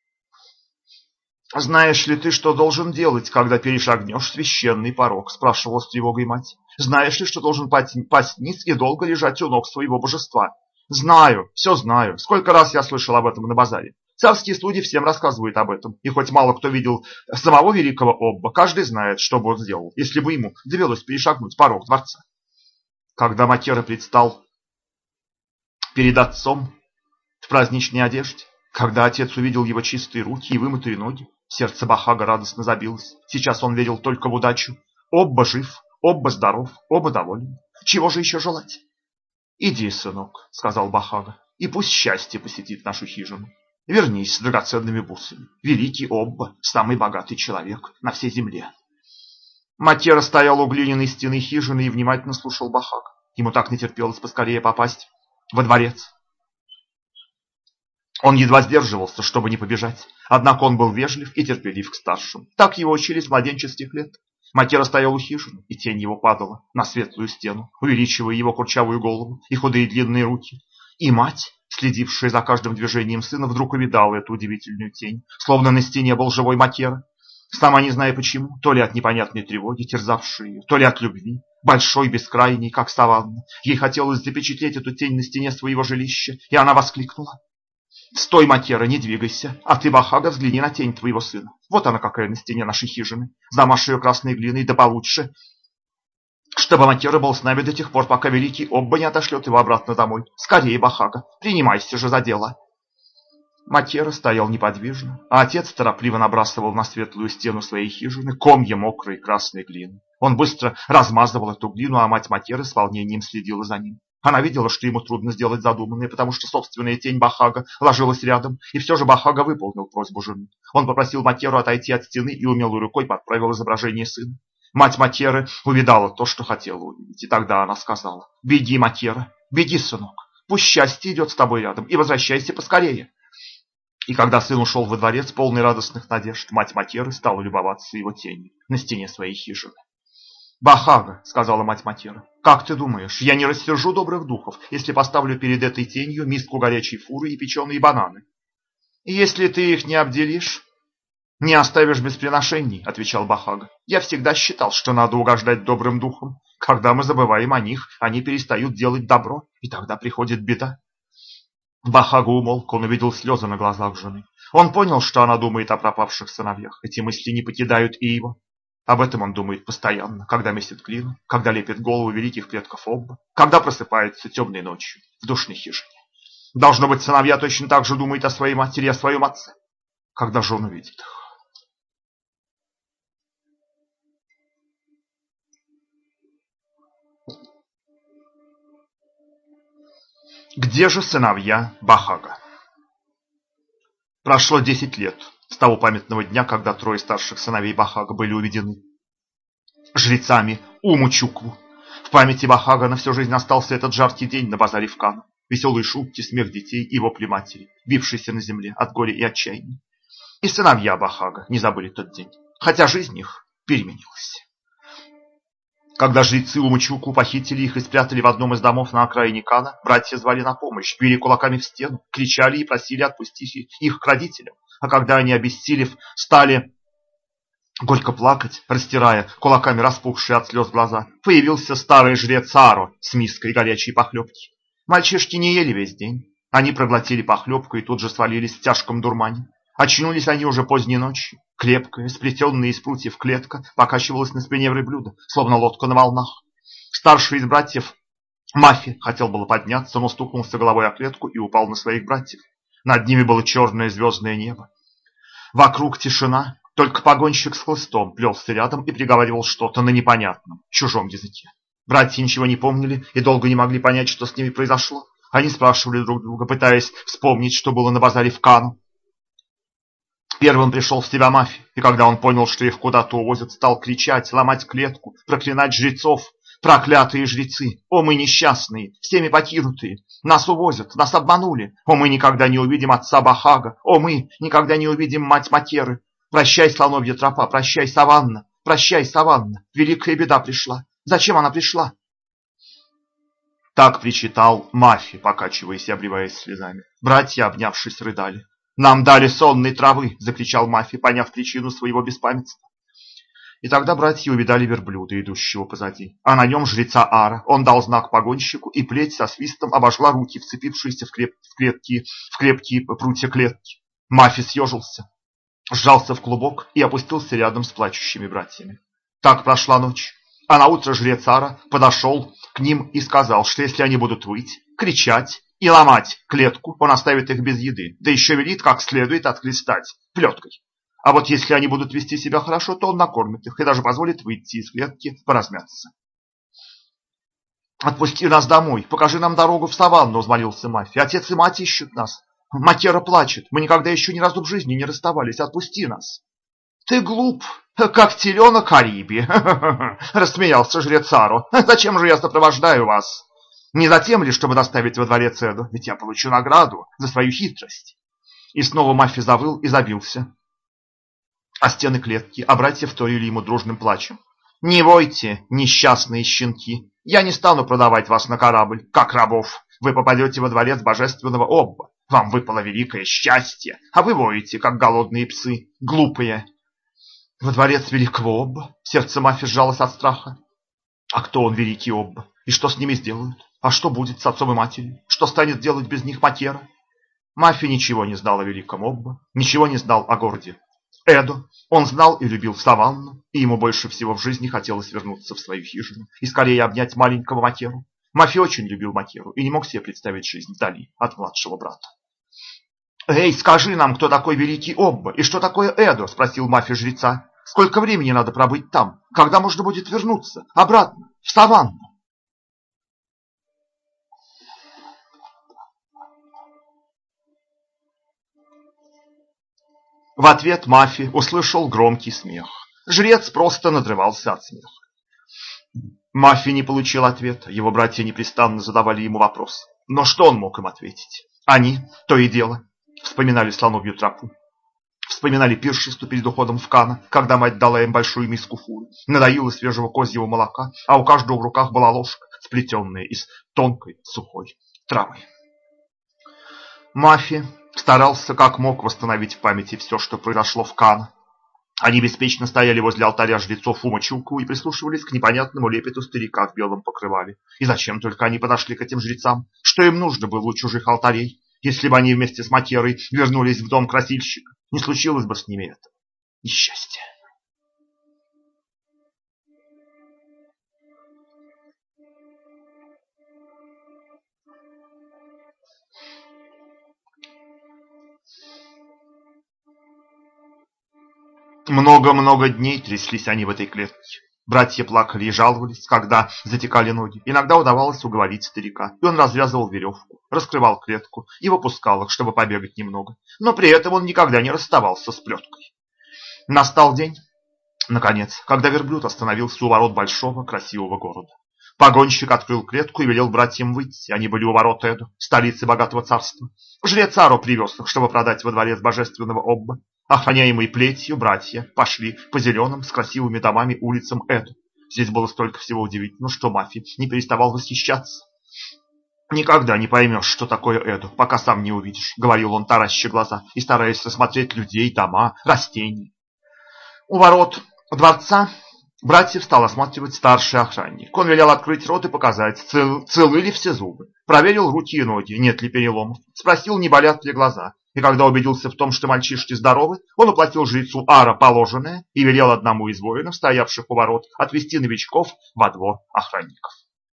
«Знаешь ли ты, что должен делать, когда перешагнешь священный порог?» – спрашивала с тревогой мать. «Знаешь ли, что должен пасть ниц и долго лежать у ног своего божества?» «Знаю, все знаю. Сколько раз я слышал об этом на базаре. Царские слуги всем рассказывают об этом, и хоть мало кто видел самого великого Обба, каждый знает, что бы он сделал, если бы ему довелось перешагнуть порог дворца». Когда Матера предстал перед отцом в праздничной одежде, когда отец увидел его чистые руки и вымытые ноги, сердце Бахага радостно забилось. Сейчас он верил только в удачу. Обба жив, Обба здоров, Обба доволен. Чего же еще желать? «Иди, сынок», — сказал Бахага, — «и пусть счастье посетит нашу хижину. Вернись с драгоценными бусами. Великий Обба, самый богатый человек на всей земле». Матера стоял у глиняной стены хижины и внимательно слушал Бахага. Ему так не терпелось поскорее попасть во дворец. Он едва сдерживался, чтобы не побежать. Однако он был вежлив и терпелив к старшим. Так его учили с младенческих лет. Матера стоял у хижины, и тень его падала на светлую стену, увеличивая его курчавую голову и худые длинные руки. И мать, следившая за каждым движением сына, вдруг увидала эту удивительную тень, словно на стене был живой Матера. Сама не зная почему, то ли от непонятной тревоги, терзавшей ее, то ли от любви, большой, бескрайней, как саванна. Ей хотелось запечатлеть эту тень на стене своего жилища, и она воскликнула: «Стой, Матера, не двигайся, а ты, Бахага, взгляни на тень твоего сына. Вот она какая на стене нашей хижины. Замажь ее красной глиной, да получше, чтобы Матера был с нами до тех пор, пока великий Обба не отошлет его обратно домой. Скорее, Бахага, принимайся же за дело». Матера стоял неподвижно, а отец торопливо набрасывал на светлую стену своей хижины комья мокрой красной глины. Он быстро размазывал эту глину, а мать Матеры с волнением следила за ним. Она видела, что ему трудно сделать задуманное, потому что собственная тень Бахага ложилась рядом, и все же Бахага выполнил просьбу жены. Он попросил Матеру отойти от стены и умелой рукой подправил изображение сына. Мать Матеры увидала то, что хотела увидеть, и тогда она сказала: «Беги, Матера, беги, сынок, пусть счастье идет с тобой рядом, и возвращайся поскорее». И когда сын ушел во дворец, полный радостных надежд, мать Матеры стала любоваться его тенью на стене своей хижины. «Бахага», — сказала мать Матера, — «как ты думаешь, я не рассержу добрых духов, если поставлю перед этой тенью миску горячей фуры и печеные бананы?» «Если ты их не обделишь, не оставишь без приношений», — отвечал Бахага. «Я всегда считал, что надо угождать добрым духам. Когда мы забываем о них, они перестают делать добро, и тогда приходит беда». Бахага умолк, он увидел слезы на глазах жены. Он понял, что она думает о пропавших сыновьях. Эти мысли не покидают и его. Об этом он думает постоянно, когда месит глину, когда лепит голову великих предков Обба, когда просыпается темной ночью в душной хижине. Должно быть, сыновья точно так же думают о своей матери и о своем отце, когда же он увидит их. Где же сыновья Бахага? Прошло 10 лет с того памятного дня, когда трое старших сыновей Бахага были уведены жрецами Умучукву. В памяти Бахага на всю жизнь остался этот жаркий день на базаре в Кану. Веселые шутки, смех детей и вопли матери, бившейся на земле от горя и отчаяния. И сыновья Бахага не забыли тот день, хотя жизнь их переменилась. Когда жрецы Умучуку похитили их и спрятали в одном из домов на окраине Кана, братья звали на помощь, били кулаками в стену, кричали и просили отпустить их к родителям. А когда они, обессилев, стали горько плакать, растирая кулаками распухшие от слез глаза, появился старый жрец Аро с миской горячей похлебки. Мальчишки не ели весь день. Они проглотили похлебку и тут же свалились в тяжком дурмане. Очнулись они уже поздней ночью. Крепкая, сплетенная из прутьев клетка покачивалась на спине верблюда, словно лодка на волнах. Старший из братьев, Мафи, хотел было подняться, но стукнулся головой о клетку и упал на своих братьев. Над ними было черное звездное небо. Вокруг тишина, только погонщик с хлыстом плелся рядом и приговаривал что-то на непонятном, чужом языке. Братья ничего не помнили и долго не могли понять, что с ними произошло. Они спрашивали друг друга, пытаясь вспомнить, что было на базаре в Кану. Первым пришел в себя Мафи, и когда он понял, что их куда-то увозят, стал кричать, ломать клетку, проклинать жрецов. «Проклятые жрецы! О, мы несчастные, всеми покинутые! Нас увозят, нас обманули! О, мы никогда не увидим отца Бахага! О, мы никогда не увидим мать Матеры! Прощай, слоновья тропа, прощай, саванна! Прощай, саванна! Великая беда пришла! Зачем она пришла?» Так причитал Мафи, покачиваясь и обливаясь слезами. Братья, обнявшись, рыдали. «Нам дали сонной травы!» – закричал Мафи, поняв причину своего беспамятства. И тогда братья увидали верблюда, идущего позади, а на нем жреца Ара. Он дал знак погонщику, и плеть со свистом обожгла руки, вцепившиеся в крепкие прутья клетки. Мафи съежился, сжался в клубок и опустился рядом с плачущими братьями. Так прошла ночь, а наутро жрец Ара подошел к ним и сказал, что если они будут выть, кричать и ломать клетку, он оставит их без еды, да еще велит как следует отхлестать плеткой. А вот если они будут вести себя хорошо, то он накормит их и даже позволит выйти из клетки поразмяться. «Отпусти нас домой, покажи нам дорогу в саванну», — взмолился Мафи. «Отец и мать ищут нас. Матера плачет, мы никогда еще ни разу в жизни не расставались, отпусти нас». «Ты глуп, как теленок Кариби», — рассмеялся жрец Аро. «Зачем же я сопровождаю вас? Не затем ли, чтобы доставить во дворец Эду? Ведь я получу награду за свою хитрость». И снова Мафи завыл и забился о стены клетки, а братья вторили ему дружным плачем. «Не войте, несчастные щенки, я не стану продавать вас на корабль, как рабов. Вы попадете во дворец божественного Обба. Вам выпало великое счастье, а вы воете, как голодные псы, глупые». Во дворец великого Обба? Сердце Мафи сжалось от страха. А кто он, великий Обба? И что с ними сделают? А что будет с отцом и матерью? Что станет делать без них Матера? Мафи ничего не знал о великом Обба, ничего не знал о городе Эдо. Он знал и любил саванну, и ему больше всего в жизни хотелось вернуться в свою хижину и скорее обнять маленького Матеру. Мафи очень любил Матеру и не мог себе представить жизнь вдали от младшего брата. «Эй, скажи нам, кто такой великий Обба и что такое Эдо?» – спросил Мафи жреца. «Сколько времени надо пробыть там? Когда можно будет вернуться обратно в саванну?» В ответ Мафи услышал громкий смех. Жрец просто надрывался от смеха. Мафи не получил ответа, его братья непрестанно задавали ему вопрос. Но что он мог им ответить? Они, то и дело, Вспоминали слоновью тропу. Вспоминали пиршество перед уходом в Кана, когда мать дала им большую миску фуры, надоила свежего козьего молока, а у каждого в руках была ложка, сплетенная из тонкой сухой травы. Мафи старался как мог восстановить в памяти все, что произошло в Кана. Они беспечно стояли возле алтаря жрецов Умачуку и прислушивались к непонятному лепету старика в белом покрывале. И зачем только они подошли к этим жрецам? Что им нужно было у чужих алтарей? Если бы они вместе с Макерой вернулись в дом красильщика, не случилось бы с ними этого несчастья. Много-много дней тряслись они в этой клетке. Братья плакали и жаловались, когда затекали ноги. Иногда удавалось уговорить старика, и он развязывал веревку, раскрывал клетку и выпускал их, чтобы побегать немного. Но при этом он никогда не расставался с плеткой. Настал день, наконец, когда верблюд остановился у ворот большого красивого города. Погонщик открыл клетку и велел братьям выйти. Они были у ворот Эду, столицы богатого царства. Жрец Аро привез их, чтобы продать во дворец божественного Обба. Охраняемые плетью, братья пошли по зеленым с красивыми домами улицам Эду. Здесь было столько всего удивительного, что Мафи не переставал восхищаться. «Никогда не поймешь, что такое Эду, пока сам не увидишь», — говорил он, тараща глаза и стараясь рассмотреть людей, дома, растения. У ворот дворца братьев стал осматривать старший охранник. Он велел открыть рот и показать, целы ли все зубы. Проверил руки и ноги, нет ли переломов. Спросил, не болят ли глаза. И когда убедился в том, что мальчишки здоровы, он уплатил жрецу Ара положенное и велел одному из воинов, стоявших у ворот, отвести новичков во двор охранников.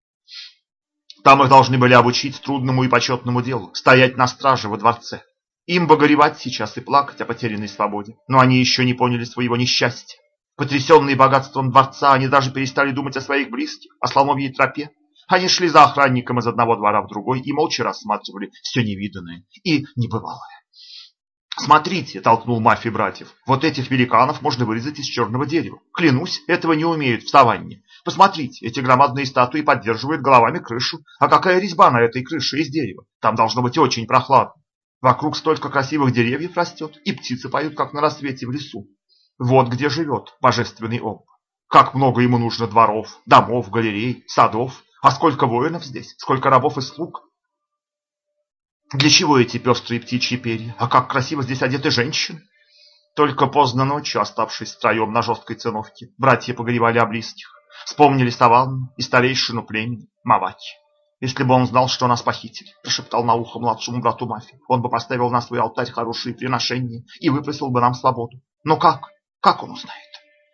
Там их должны были обучить трудному и почетному делу – стоять на страже во дворце. Им бы горевать сейчас и плакать о потерянной свободе, но они еще не поняли своего несчастья. Потрясенные богатством дворца, они даже перестали думать о своих близких, о слоновьей тропе. Они шли за охранником из одного двора в другой и молча рассматривали все невиданное и небывалое. «Смотрите», — толкнул Мафи братьев, — «вот этих великанов можно вырезать из черного дерева. Клянусь, этого не умеют в саванне. Посмотрите, эти громадные статуи поддерживают головами крышу. А какая резьба на этой крыше из дерева? Там должно быть очень прохладно. Вокруг столько красивых деревьев растет, и птицы поют, как на рассвете в лесу. Вот где живет божественный Обба. Как много ему нужно дворов, домов, галерей, садов. А сколько воинов здесь, сколько рабов и слуг. Для чего эти пестрые птичьи перья? А как красиво здесь одеты женщины!» Только поздно ночью, оставшись втроем на жесткой циновке, братья погревали о близких. Вспомнили саванну и старейшину племени Маваки. «Если бы он знал, что нас похитили», — прошептал на ухо младшему брату Мафи, — «он бы поставил на свой алтарь хорошие приношения и выпросил бы нам свободу. Но как? Как он узнает?»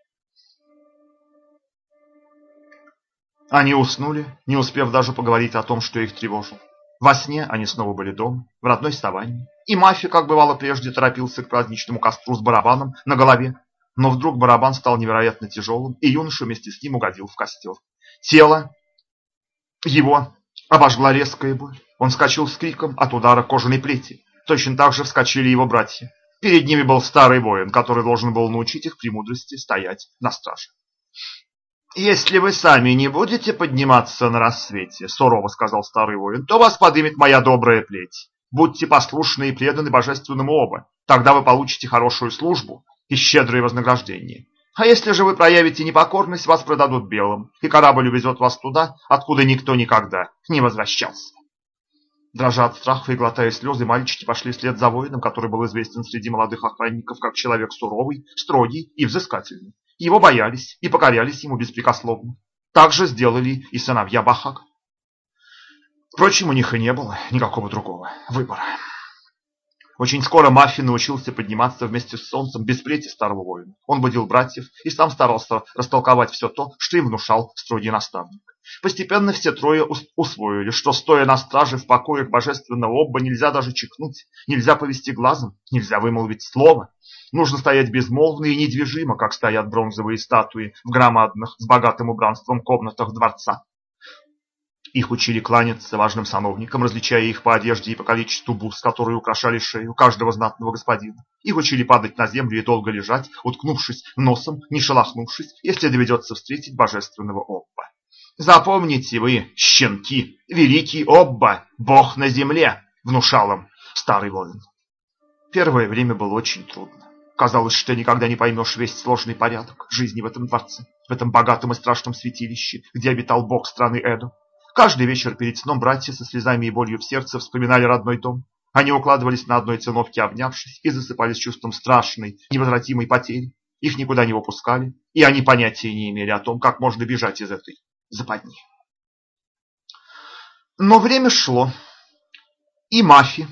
Они уснули, не успев даже поговорить о том, что их тревожило. Во сне они снова были дома, в родной саванне, и Мафи, как бывало прежде, торопился к праздничному костру с барабаном на голове. Но вдруг барабан стал невероятно тяжелым, и юноша вместе с ним угодил в костер. Тело его обожгла резкая боль. Он вскочил с криком от удара кожаной плети. Точно так же вскочили его братья. Перед ними был старый воин, который должен был научить их премудрости стоять на страже. «Если вы сами не будете подниматься на рассвете, — сурово сказал старый воин, — то вас подымет моя добрая плеть. Будьте послушны и преданы божественному Оба, тогда вы получите хорошую службу и щедрое вознаграждение. А если же вы проявите непокорность, вас продадут белым, и корабль увезет вас туда, откуда никто никогда не возвращался». Дрожа от страха и глотая слезы, мальчики пошли вслед за воином, который был известен среди молодых охранников как человек суровый, строгий и взыскательный. Его боялись и покорялись ему беспрекословно. Так же сделали и сыновья Бахага. Впрочем, у них и не было никакого другого выбора. Очень скоро Мафи научился подниматься вместе с солнцем без плети старого воина. Он будил братьев и сам старался растолковать все то, что им внушал строгий наставник. Постепенно все трое усвоили, что, стоя на страже в покоях божественного Обба, нельзя даже чихнуть, нельзя повести глазом, нельзя вымолвить слово. Нужно стоять безмолвно и недвижимо, как стоят бронзовые статуи в громадных, с богатым убранством комнатах дворца. Их учили кланяться важным сановникам, различая их по одежде и по количеству бус, которые украшали шею каждого знатного господина. Их учили падать на землю и долго лежать, уткнувшись носом, не шелохнувшись, если доведется встретить божественного Обба. «Запомните вы, щенки, великий Обба, бог на земле!» — внушал им старый воин. Первое время было очень трудно. Казалось, что ты никогда не поймешь весь сложный порядок жизни в этом дворце, в этом богатом и страшном святилище, где обитал бог страны Эдо. Каждый вечер перед сном братья со слезами и болью в сердце вспоминали родной дом. Они укладывались на одной циновке, обнявшись, и засыпали с чувством страшной, невозвратимой потери. Их никуда не выпускали, и они понятия не имели о том, как можно бежать из этой западни. Но время шло, и Мафи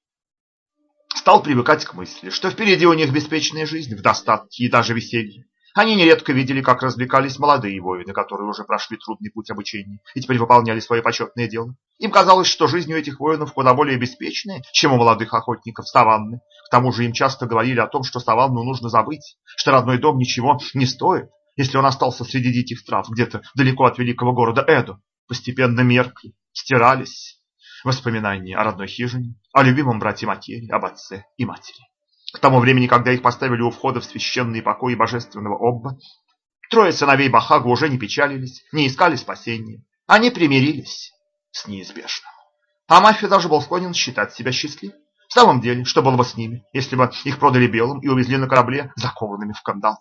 стал привыкать к мысли, что впереди у них беспечная жизнь в достатке и даже веселье. Они нередко видели, как развлекались молодые воины, которые уже прошли трудный путь обучения и теперь выполняли свое почетное дело. Им казалось, что жизнь у этих воинов куда более беспечная, чем у молодых охотников саванны. К тому же им часто говорили о том, что саванну нужно забыть, что родной дом ничего не стоит, если он остался среди диких трав, где-то далеко от великого города Эдо. Постепенно меркли, стирались воспоминания о родной хижине, о любимом брате Макере, об отце и матери. К тому времени, когда их поставили у входа в священные покои божественного Обба, трое сыновей Бахага уже не печалились, не искали спасения. Они примирились с неизбежным. А Мафи даже был склонен считать себя счастливым. В самом деле, что было бы с ними, если бы их продали белым и увезли на корабле, закованными в кандалы?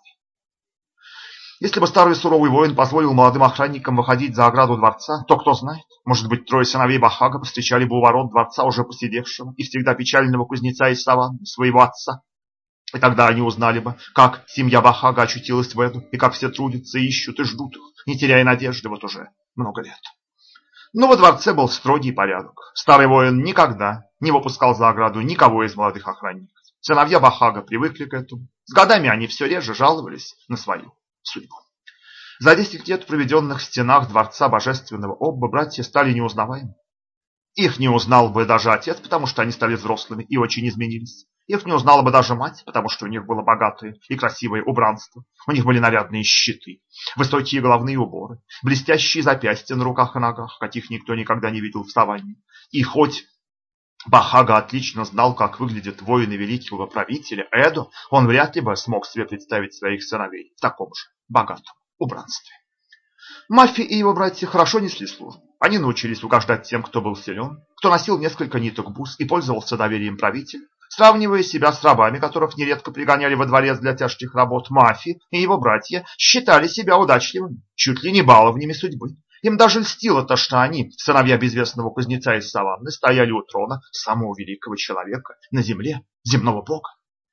Если бы старый суровый воин позволил молодым охранникам выходить за ограду дворца, то кто знает, может быть, трое сыновей Бахага повстречали бы у ворот дворца уже посидевшего и всегда печального кузнеца из саванны, своего отца. И тогда они узнали бы, как семья Бахага очутилась в Эду, и как все трудятся, ищут и ждут их, не теряя надежды вот уже много лет. Но во дворце был строгий порядок. Старый воин никогда не выпускал за ограду никого из молодых охранников. Сыновья Бахага привыкли к этому. С годами они все реже жаловались на свою судьбу. За 10 лет, проведенных в стенах дворца божественного Обба, братья стали неузнаваемы. Их не узнал бы даже отец, потому что они стали взрослыми и очень изменились. Их не узнала бы даже мать, потому что у них было богатое и красивое убранство. У них были нарядные щиты, высокие головные уборы, блестящие запястья на руках и ногах, каких никто никогда не видел в саванне. И хоть Бахага отлично знал, как выглядят воины великого правителя Эдо, он вряд ли бы смог себе представить своих сыновей в таком же богатом убранстве. Мафи и его братья хорошо несли службу. Они научились угождать тем, кто был силен, кто носил несколько ниток бус и пользовался доверием правителя. Сравнивая себя с рабами, которых нередко пригоняли во дворец для тяжких работ, Мафи и его братья считали себя удачливыми, чуть ли не баловнями судьбы. Им даже льстило то, что они, сыновья безвестного кузнеца из саванны, стояли у трона самого великого человека на земле, земного бога.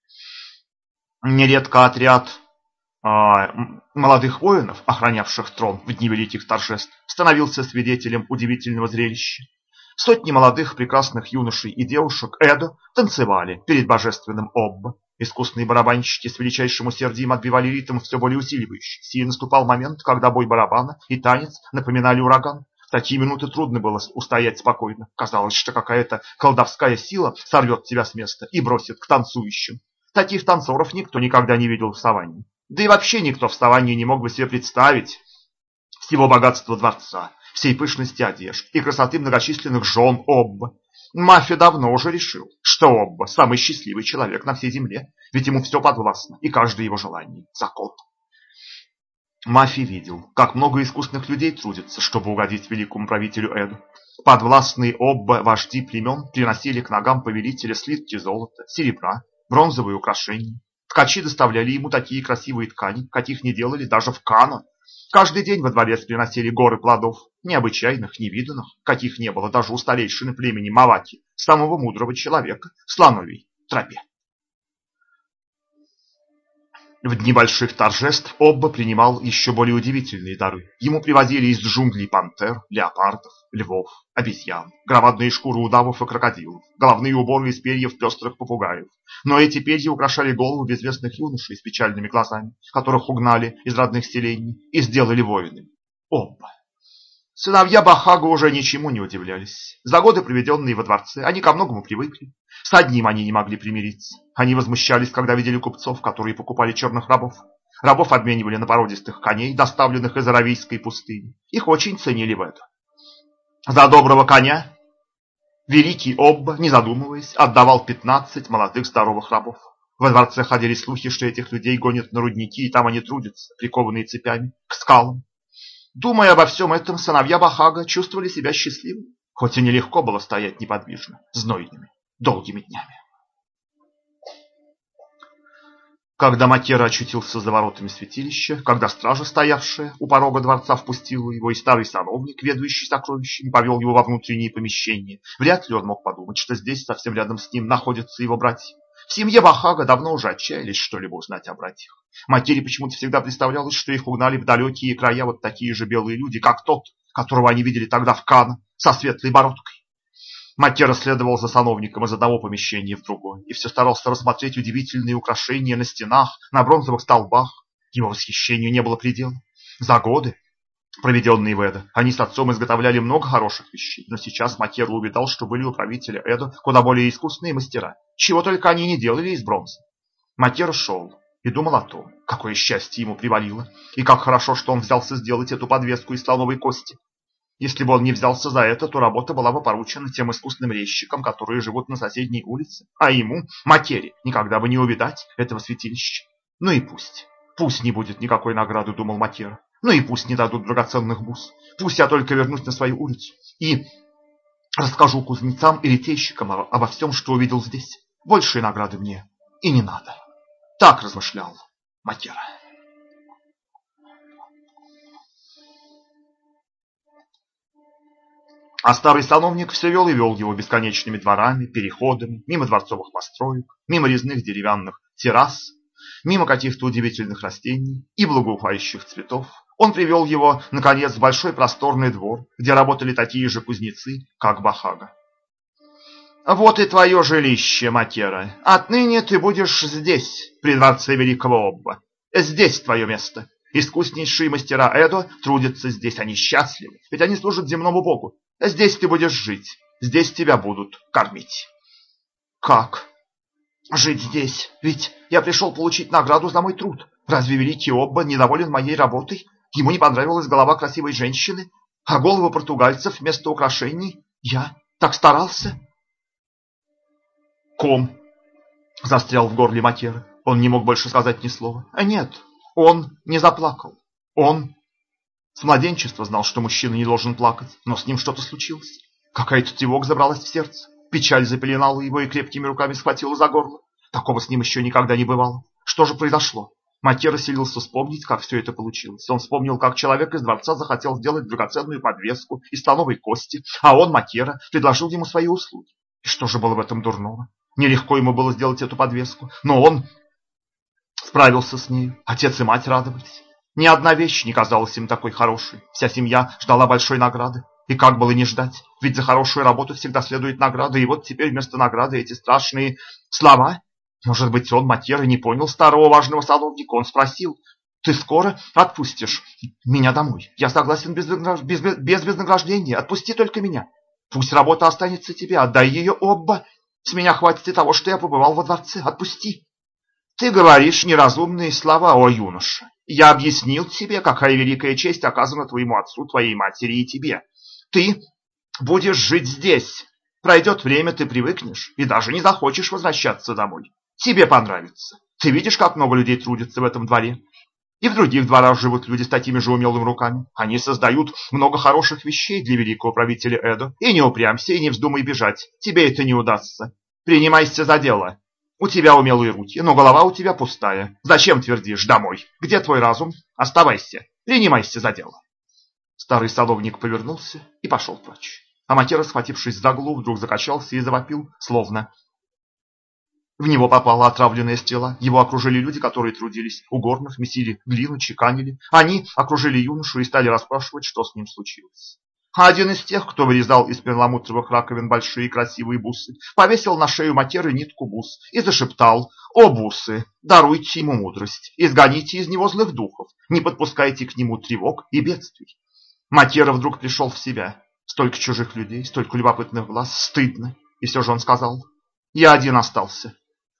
Нередко отряд молодых воинов, охранявших трон в дни великих торжеств, становился свидетелем удивительного зрелища. Сотни молодых прекрасных юношей и девушек Эдо танцевали перед божественным Обба. Искусные барабанщики с величайшим усердием отбивали ритм все более усиливающийся, и наступал момент, когда бой барабана и танец напоминали ураган. В такие минуты трудно было устоять спокойно. Казалось, что какая-то колдовская сила сорвет тебя с места и бросит к танцующим. Таких танцоров никто никогда не видел в саванне. Да и вообще никто в саванне не мог бы себе представить всего богатства дворца, всей пышности одежд и красоты многочисленных жен Обба. Мафи давно уже решил, что Обба самый счастливый человек на всей земле, ведь ему все подвластно, и каждое его желание – закон. Мафи видел, как много искусных людей трудятся, чтобы угодить великому правителю Эду. Подвластные Обба вожди племен приносили к ногам повелителя слитки золота, серебра, бронзовые украшения. Ткачи доставляли ему такие красивые ткани, каких не делали даже в Кано. Каждый день во дворец приносили горы плодов, необычайных, невиданных, каких не было даже у старейшины племени Маваки, самого мудрого человека, в слоновьей тропе. В дни больших торжеств Обба принимал еще более удивительные дары. Ему привозили из джунглей пантер, леопардов, львов, обезьян, громадные шкуры удавов и крокодилов, головные уборы из перьев пестрых попугаев. Но эти перья украшали голову безвестных юношей с печальными глазами, которых угнали из родных селений и сделали воинами. Обба. Сыновья Бахага уже ничему не удивлялись. За годы, проведенные во дворце, они ко многому привыкли. С одним они не могли примириться. Они возмущались, когда видели купцов, которые покупали черных рабов. Рабов обменивали на породистых коней, доставленных из Аравийской пустыни. Их очень ценили в этом. За доброго коня великий Обба, не задумываясь, отдавал 15 молодых здоровых рабов. Во дворце ходили слухи, что этих людей гонят на рудники, и там они трудятся, прикованные цепями, к скалам. Думая обо всем этом, сыновья Бахага чувствовали себя счастливыми, хоть и нелегко было стоять неподвижно, знойными, долгими днями. Когда Макера очутился за воротами святилища, когда стража, стоявшая у порога дворца, впустила его, и старый сановник, ведущий сокровищами, повел его во внутренние помещения, вряд ли он мог подумать, что здесь, совсем рядом с ним, находятся его братья. В семье Бахага давно уже отчаялись что-либо узнать о братьях. Макере почему-то всегда представлялось, что их угнали в далекие края вот такие же белые люди, как тот, которого они видели тогда в Кано, со светлой бородкой. Макера следовал за сановником из одного помещения в другое и все старался рассмотреть удивительные украшения на стенах, на бронзовых столбах. Его восхищению не было предела. За годы, проведенные в Эдо, они с отцом изготовляли много хороших вещей, но сейчас Макера увидал, что были у правителя Эдо куда более искусные мастера, чего только они не делали из бронзы. Макера шел и думал о том, какое счастье ему привалило, и как хорошо, что он взялся сделать эту подвеску из слоновой кости. Если бы он не взялся за это, то работа была бы поручена тем искусным резчикам, которые живут на соседней улице, а ему, Макере, никогда бы не увидать этого святилища. Ну и пусть. Пусть не будет никакой награды, думал Макера. Ну и пусть не дадут драгоценных бус. Пусть я только вернусь на свою улицу и расскажу кузнецам и литейщикам обо всем, что увидел здесь. Большей награды мне и не надо. Так размышлял Макера. А старый сановник все вел и вел его бесконечными дворами, переходами, мимо дворцовых построек, мимо резных деревянных террас, мимо каких-то удивительных растений и благоухающих цветов. Он привел его, наконец, в большой просторный двор, где работали такие же кузнецы, как Бахага. «Вот и твое жилище, Макера. Отныне ты будешь здесь, при дворце великого Обба. Здесь твое место. Искуснейшие мастера Эдо трудятся здесь, они счастливы, ведь они служат земному богу. Здесь ты будешь жить, здесь тебя будут кормить». «Как? Жить здесь? Ведь я пришел получить награду за мой труд. Разве великий Обба недоволен моей работой? Ему не понравилась голова красивой женщины, а головы португальцев вместо украшений? Я так старался?» Ком застрял в горле Макеры. Он не мог больше сказать ни слова. А нет, он не заплакал. Он с младенчества знал, что мужчина не должен плакать, но с ним что-то случилось. Какая-то тревога забралась в сердце. Печаль запеленала его и крепкими руками схватила за горло. Такого с ним еще никогда не бывало. Что же произошло? Макера силился вспомнить, как все это получилось. Он вспомнил, как человек из дворца захотел сделать драгоценную подвеску из слоновой кости, а он, Макера, предложил ему свои услуги. И что же было в этом дурного? Нелегко ему было сделать эту подвеску, но он справился с ней. Отец и мать радовались. Ни одна вещь не казалась им такой хорошей. Вся семья ждала большой награды. И как было не ждать? Ведь за хорошую работу всегда следует награда. И вот теперь вместо награды эти страшные слова. Может быть, он, Макера, не понял старого важного сановника. Он спросил: «Ты скоро отпустишь меня домой? Я согласен без вознаграждения. Отпусти только меня. Пусть работа останется тебе. Отдай ее Обба. С меня хватит и того, что я побывал во дворце. Отпусти». «Ты говоришь неразумные слова, о юноша. Я объяснил тебе, какая великая честь оказана твоему отцу, твоей матери и тебе. Ты будешь жить здесь. Пройдет время, ты привыкнешь и даже не захочешь возвращаться домой. Тебе понравится. Ты видишь, как много людей трудятся в этом дворе. И в других дворах живут люди с такими же умелыми руками. Они создают много хороших вещей для великого правителя Эдо. И не упрямься, и не вздумай бежать. Тебе это не удастся. Принимайся за дело. У тебя умелые руки, но голова у тебя пустая. Зачем твердишь «домой»? Где твой разум? Оставайся. Принимайся за дело». Старый садовник повернулся и пошел прочь. А Макера, схватившись за голову, вдруг закачался и завопил, словно в него попала отравленная стрела. Его окружили люди, которые трудились у горнов, месили глину, чеканили. Они окружили юношу и стали расспрашивать, что с ним случилось. А один из тех, кто вырезал из перламутровых раковин большие красивые бусы, повесил на шею Макеры нитку бус и зашептал: «О, бусы, даруйте ему мудрость, изгоните из него злых духов, не подпускайте к нему тревог и бедствий». Макера вдруг пришел в себя. Столько чужих людей, столько любопытных глаз, стыдно. И все же он сказал: «Я один остался.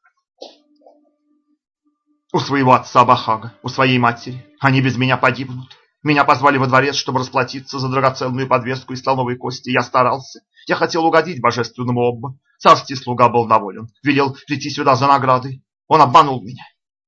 У своего отца Бахага, у своей матери. Они без меня погибнут. Меня позвали во дворец, чтобы расплатиться за драгоценную подвеску из слоновой кости. Я старался. Я хотел угодить божественному Обба. Царский слуга был доволен. Велел прийти сюда за наградой. Он обманул меня».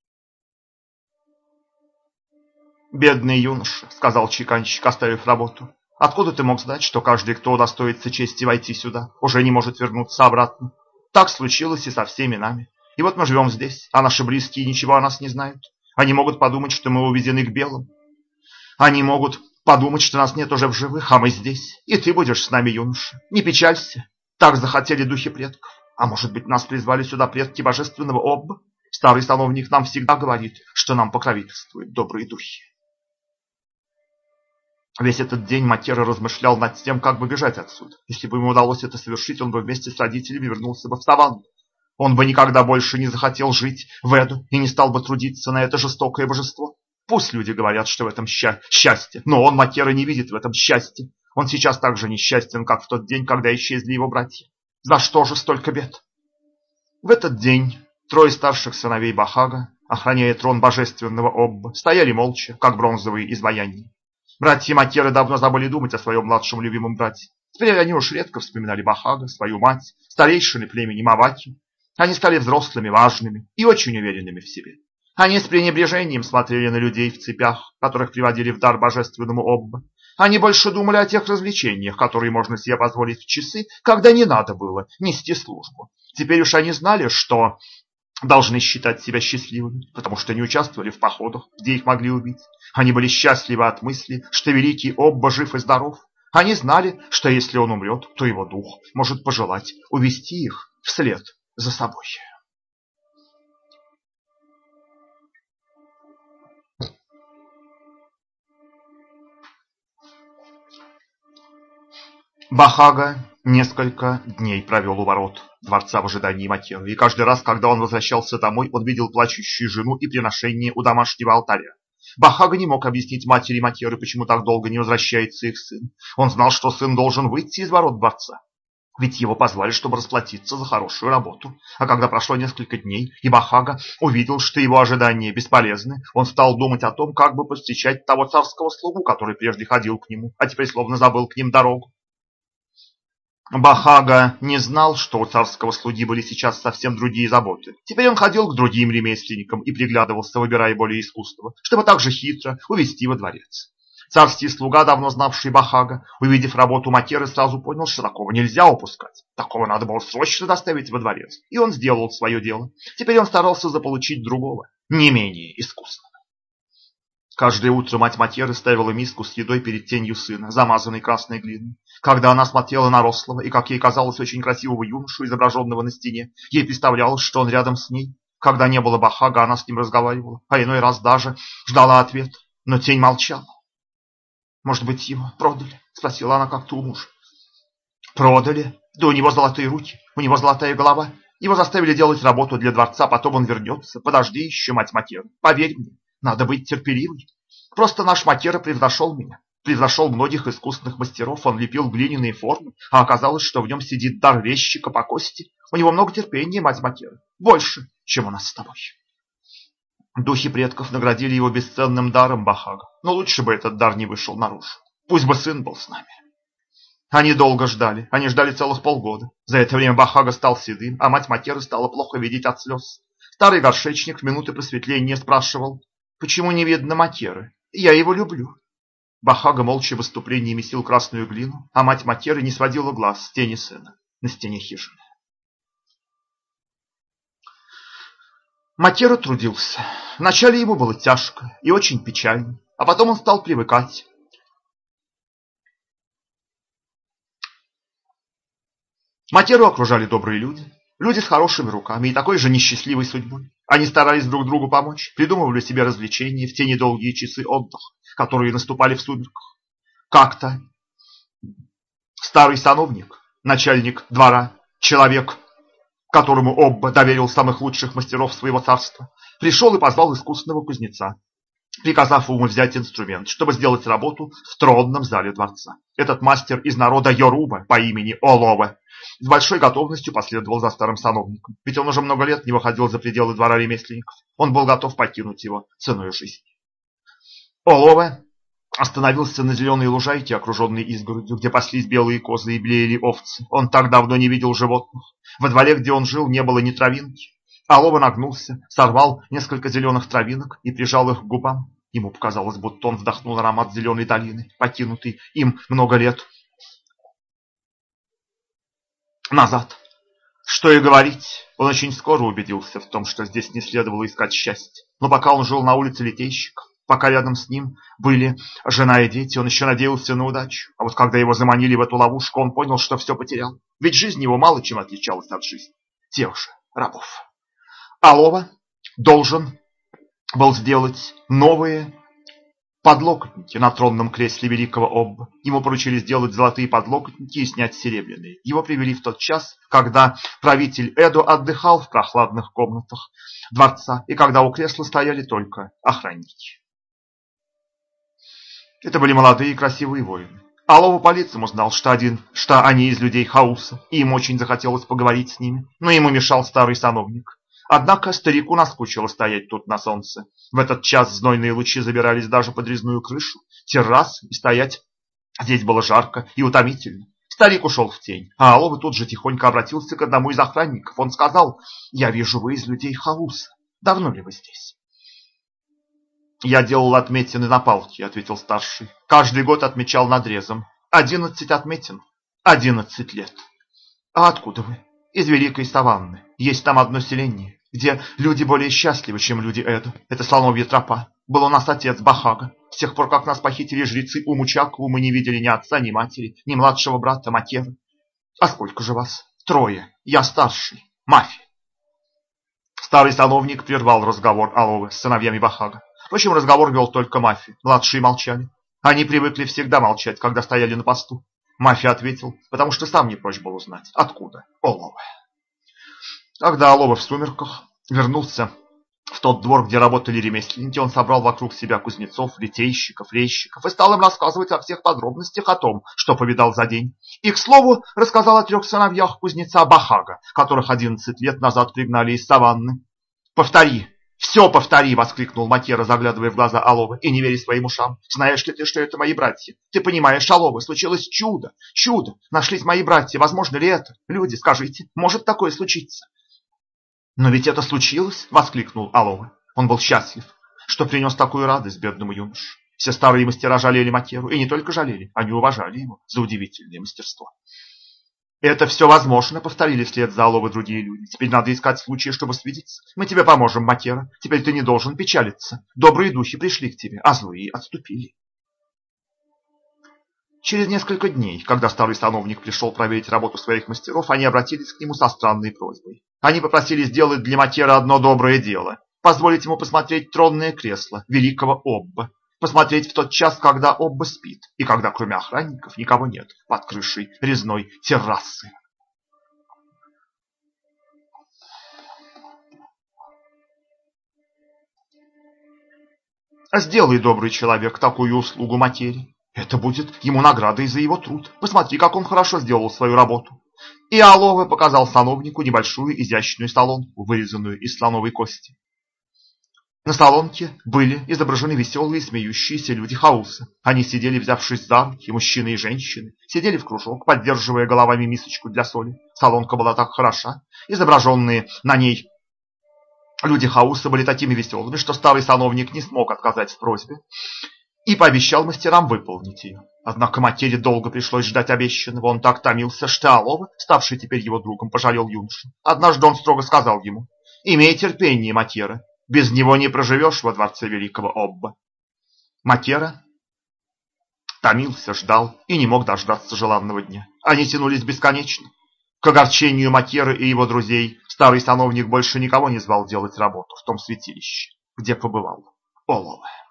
«Бедный юноша», — сказал чеканщик, оставив работу. «Откуда ты мог знать, что каждый, кто удостоится чести войти сюда, уже не может вернуться обратно? Так случилось и со всеми нами. И вот мы живем здесь, а наши близкие ничего о нас не знают. Они могут подумать, что мы увезены к белым. Они могут подумать, что нас нет уже в живых, а мы здесь. И ты будешь с нами, юноша. Не печалься. Так захотели духи предков. А может быть, нас призвали сюда предки божественного Обба? Старый сановник нам всегда говорит, что нам покровительствуют добрые духи. Весь этот день Матера размышлял над тем, как бы бежать отсюда. Если бы ему удалось это совершить, он бы вместе с родителями вернулся бы в саванну. Он бы никогда больше не захотел жить в Эду и не стал бы трудиться на это жестокое божество. Пусть люди говорят, что в этом счастье, но он, Матера, не видит в этом счастья. Он сейчас так же несчастен, как в тот день, когда исчезли его братья. За что же столько бед? В этот день 3 старших сыновей Бахага, охраняя трон божественного Обба, стояли молча, как бронзовые изваяния. Братья Матеры давно забыли думать о своем младшем любимом брате. Теперь они уж редко вспоминали Бахага, свою мать, старейшины племени Маваки. Они стали взрослыми, важными и очень уверенными в себе. Они с пренебрежением смотрели на людей в цепях, которых приводили в дар божественному Обба. Они больше думали о тех развлечениях, которые можно себе позволить в часы, когда не надо было нести службу. Теперь уж они знали, что должны считать себя счастливыми, потому что не участвовали в походах, где их могли убить. Они были счастливы от мысли, что великий Обба жив и здоров. Они знали, что если он умрет, то его дух может пожелать увести их вслед за собой. Бахага несколько дней провел у ворот дворца в ожидании Матеры, и каждый раз, когда он возвращался домой, он видел плачущую жену и приношение у домашнего алтаря. Бахага не мог объяснить матери Матеры, почему так долго не возвращается их сын. Он знал, что сын должен выйти из ворот дворца, ведь его позвали, чтобы расплатиться за хорошую работу. А когда прошло несколько дней, и Бахага увидел, что его ожидания бесполезны, он стал думать о том, как бы повстречать того царского слугу, который прежде ходил к нему, а теперь словно забыл к ним дорогу. Бахага не знал, что у царского слуги были сейчас совсем другие заботы. Теперь он ходил к другим ремесленникам и приглядывался, выбирая более искусного, чтобы так же хитро увести во дворец. Царский слуга, давно знавший Бахага, увидев работу Матеры, сразу понял, что такого нельзя упускать. Такого надо было срочно доставить во дворец. И он сделал свое дело. Теперь он старался заполучить другого, не менее искусного. Каждое утро мать Матеры ставила миску с едой перед тенью сына, замазанной красной глиной. Когда она смотрела на рослого и, как ей казалось, очень красивого юношу, изображенного на стене, ей представлялось, что он рядом с ней. Когда не было Бахага, она с ним разговаривала, а иной раз даже ждала ответа, но тень молчала. «Может быть, его продали?» — спросила она как-то у мужа. «Продали? Да у него золотые руки, у него золотая голова. Его заставили делать работу для дворца, потом он вернется. Подожди еще, мать Матера, поверь мне. Надо быть терпеливой. Просто наш Матера превзошел меня. Превзошел многих искусных мастеров. Он лепил глиняные формы, а оказалось, что в нем сидит дар резчика по кости. У него много терпения, мать Матера. Больше, чем у нас с тобой». Духи предков наградили его бесценным даром Бахага. Но лучше бы этот дар не вышел наружу. Пусть бы сын был с нами. Они долго ждали. Они ждали целых полгода. За это время Бахага стал седым, а мать Матеры стала плохо видеть от слез. Старый горшечник в минуты просветления спрашивал: «Почему не видно Матеры? Я его люблю». Бахага молча в выступлении месил красную глину, а мать Матеры не сводила глаз с тени сына на стене хижины. Матера трудился. Вначале ему было тяжко и очень печально, а потом он стал привыкать. Матеру окружали добрые люди, люди с хорошими руками и такой же несчастливой судьбой. Они старались друг другу помочь, придумывали себе развлечения в те недолгие часы отдыха, которые наступали в сумерках. Как-то старый сановник, начальник двора, человек, которому Обба доверил самых лучших мастеров своего царства, пришел и позвал искусного кузнеца, приказав ему взять инструмент, чтобы сделать работу в тронном зале дворца. Этот мастер из народа Йоруба по имени Олове с большой готовностью последовал за старым сановником, ведь он уже много лет не выходил за пределы двора ремесленников. Он был готов покинуть его ценой жизни. Олове остановился на зеленой лужайке, окруженной изгородью, где паслись белые козы и блеяли овцы. Он так давно не видел животных. Во дворе, где он жил, не было ни травинки. Олова нагнулся, сорвал несколько зеленых травинок и прижал их к губам. Ему показалось, будто он вдохнул аромат зеленой долины, покинутой им много лет назад. Что и говорить, он очень скоро убедился в том, что здесь не следовало искать счастья. Но пока он жил на улице Литейщиков, пока рядом с ним были жена и дети, он еще надеялся на удачу. А вот когда его заманили в эту ловушку, он понял, что все потерял. Ведь жизнь его мало чем отличалась от жизни тех же рабов. Алова должен был сделать новые подлокотники на тронном кресле великого Обба. Ему поручили сделать золотые подлокотники и снять серебряные. Его привели в тот час, когда правитель Эдо отдыхал в прохладных комнатах дворца, и когда у кресла стояли только охранники. Это были молодые и красивые воины. Алова по лицам узнал, что они из людей Хауса, и ему очень захотелось поговорить с ними, но ему мешал старый сановник. Однако старику наскучило стоять тут на солнце. В этот час знойные лучи забирались даже под резную крышу террас, и стоять здесь было жарко и утомительно. Старик ушел в тень, а Алова тут же тихонько обратился к одному из охранников. Он сказал: «Я вижу, вы из людей Хауса. Давно ли вы здесь?» «Я делал отметины на палке», — ответил старший. «Каждый год отмечал надрезом. 11 отметин. 11 лет». «А откуда вы?» «Из Великой Саванны. Есть там одно селение, где люди более счастливы, чем люди Эдо. Это Слоновья тропа. Был у нас отец Бахага. С тех пор, как нас похитили жрецы Умучакову, мы не видели ни отца, ни матери, ни младшего брата Макера». «А сколько же вас?» «3. Я старший. Мафи». Старый сановник прервал разговор Аловы с сыновьями Бахага. Впрочем, разговор вел только Мафи. Младшие молчали. Они привыкли всегда молчать, когда стояли на посту. Мафи ответил, потому что сам не прочь был узнать, откуда Алова. Когда Алова в сумерках вернулся в тот двор, где работали ремесленники, он собрал вокруг себя кузнецов, литейщиков, резчиков и стал им рассказывать во всех подробностях о том, что повидал за день. И, к слову, рассказал о 3 сыновьях кузнеца Бахага, которых 11 лет назад пригнали из саванны. «Повтори! Все повтори!» — воскликнул Макера, заглядывая в глаза Аловы и не веря своим ушам. «Знаешь ли ты, что это мои братья? Ты понимаешь, Алова, случилось чудо! Чудо! Нашлись мои братья! Возможно ли это? Люди, скажите, может такое случиться?» «Но ведь это случилось!» — воскликнул Алова. Он был счастлив, что принес такую радость бедному юноше. Все старые мастера жалели Макеру, и не только жалели, они уважали его за удивительное мастерство. «Это все возможно», — повторили вслед за Аловой другие люди. «Теперь надо искать случаи, чтобы свидеться. Мы тебе поможем, Макера. Теперь ты не должен печалиться. Добрые духи пришли к тебе, а злые отступили». Через несколько дней, когда старый сановник пришел проверить работу своих мастеров, они обратились к нему со странной просьбой. Они попросили сделать для Макера одно доброе дело — позволить ему посмотреть тронное кресло великого Обба. Посмотреть в тот час, когда Обба спит, и когда кроме охранников никого нет под крышей резной террасы. «Сделай, добрый человек, такую услугу Макере. Это будет ему наградой за его труд. Посмотри, как он хорошо сделал свою работу». И Алова показал сановнику небольшую изящную солонку, вырезанную из слоновой кости. На солонке были изображены веселые смеющиеся люди Хауса. Они сидели, взявшись за руки, мужчины и женщины, сидели в кружок, поддерживая головами мисочку для соли. Солонка была так хороша, изображенные на ней люди Хауса были такими веселыми, что старый сановник не смог отказать в просьбе и пообещал мастерам выполнить ее. Однако Макере долго пришлось ждать обещанного. Он так томился, что Алова, ставший теперь его другом, пожалел юношу. Однажды он строго сказал ему: «Имей терпение, Макера. Без него не проживешь во дворце великого Обба». Макера томился, ждал и не мог дождаться желанного дня. Они тянулись бесконечно. К огорчению Макеры и его друзей старый сановник больше никого не звал делать работу в том святилище, где побывал Алова.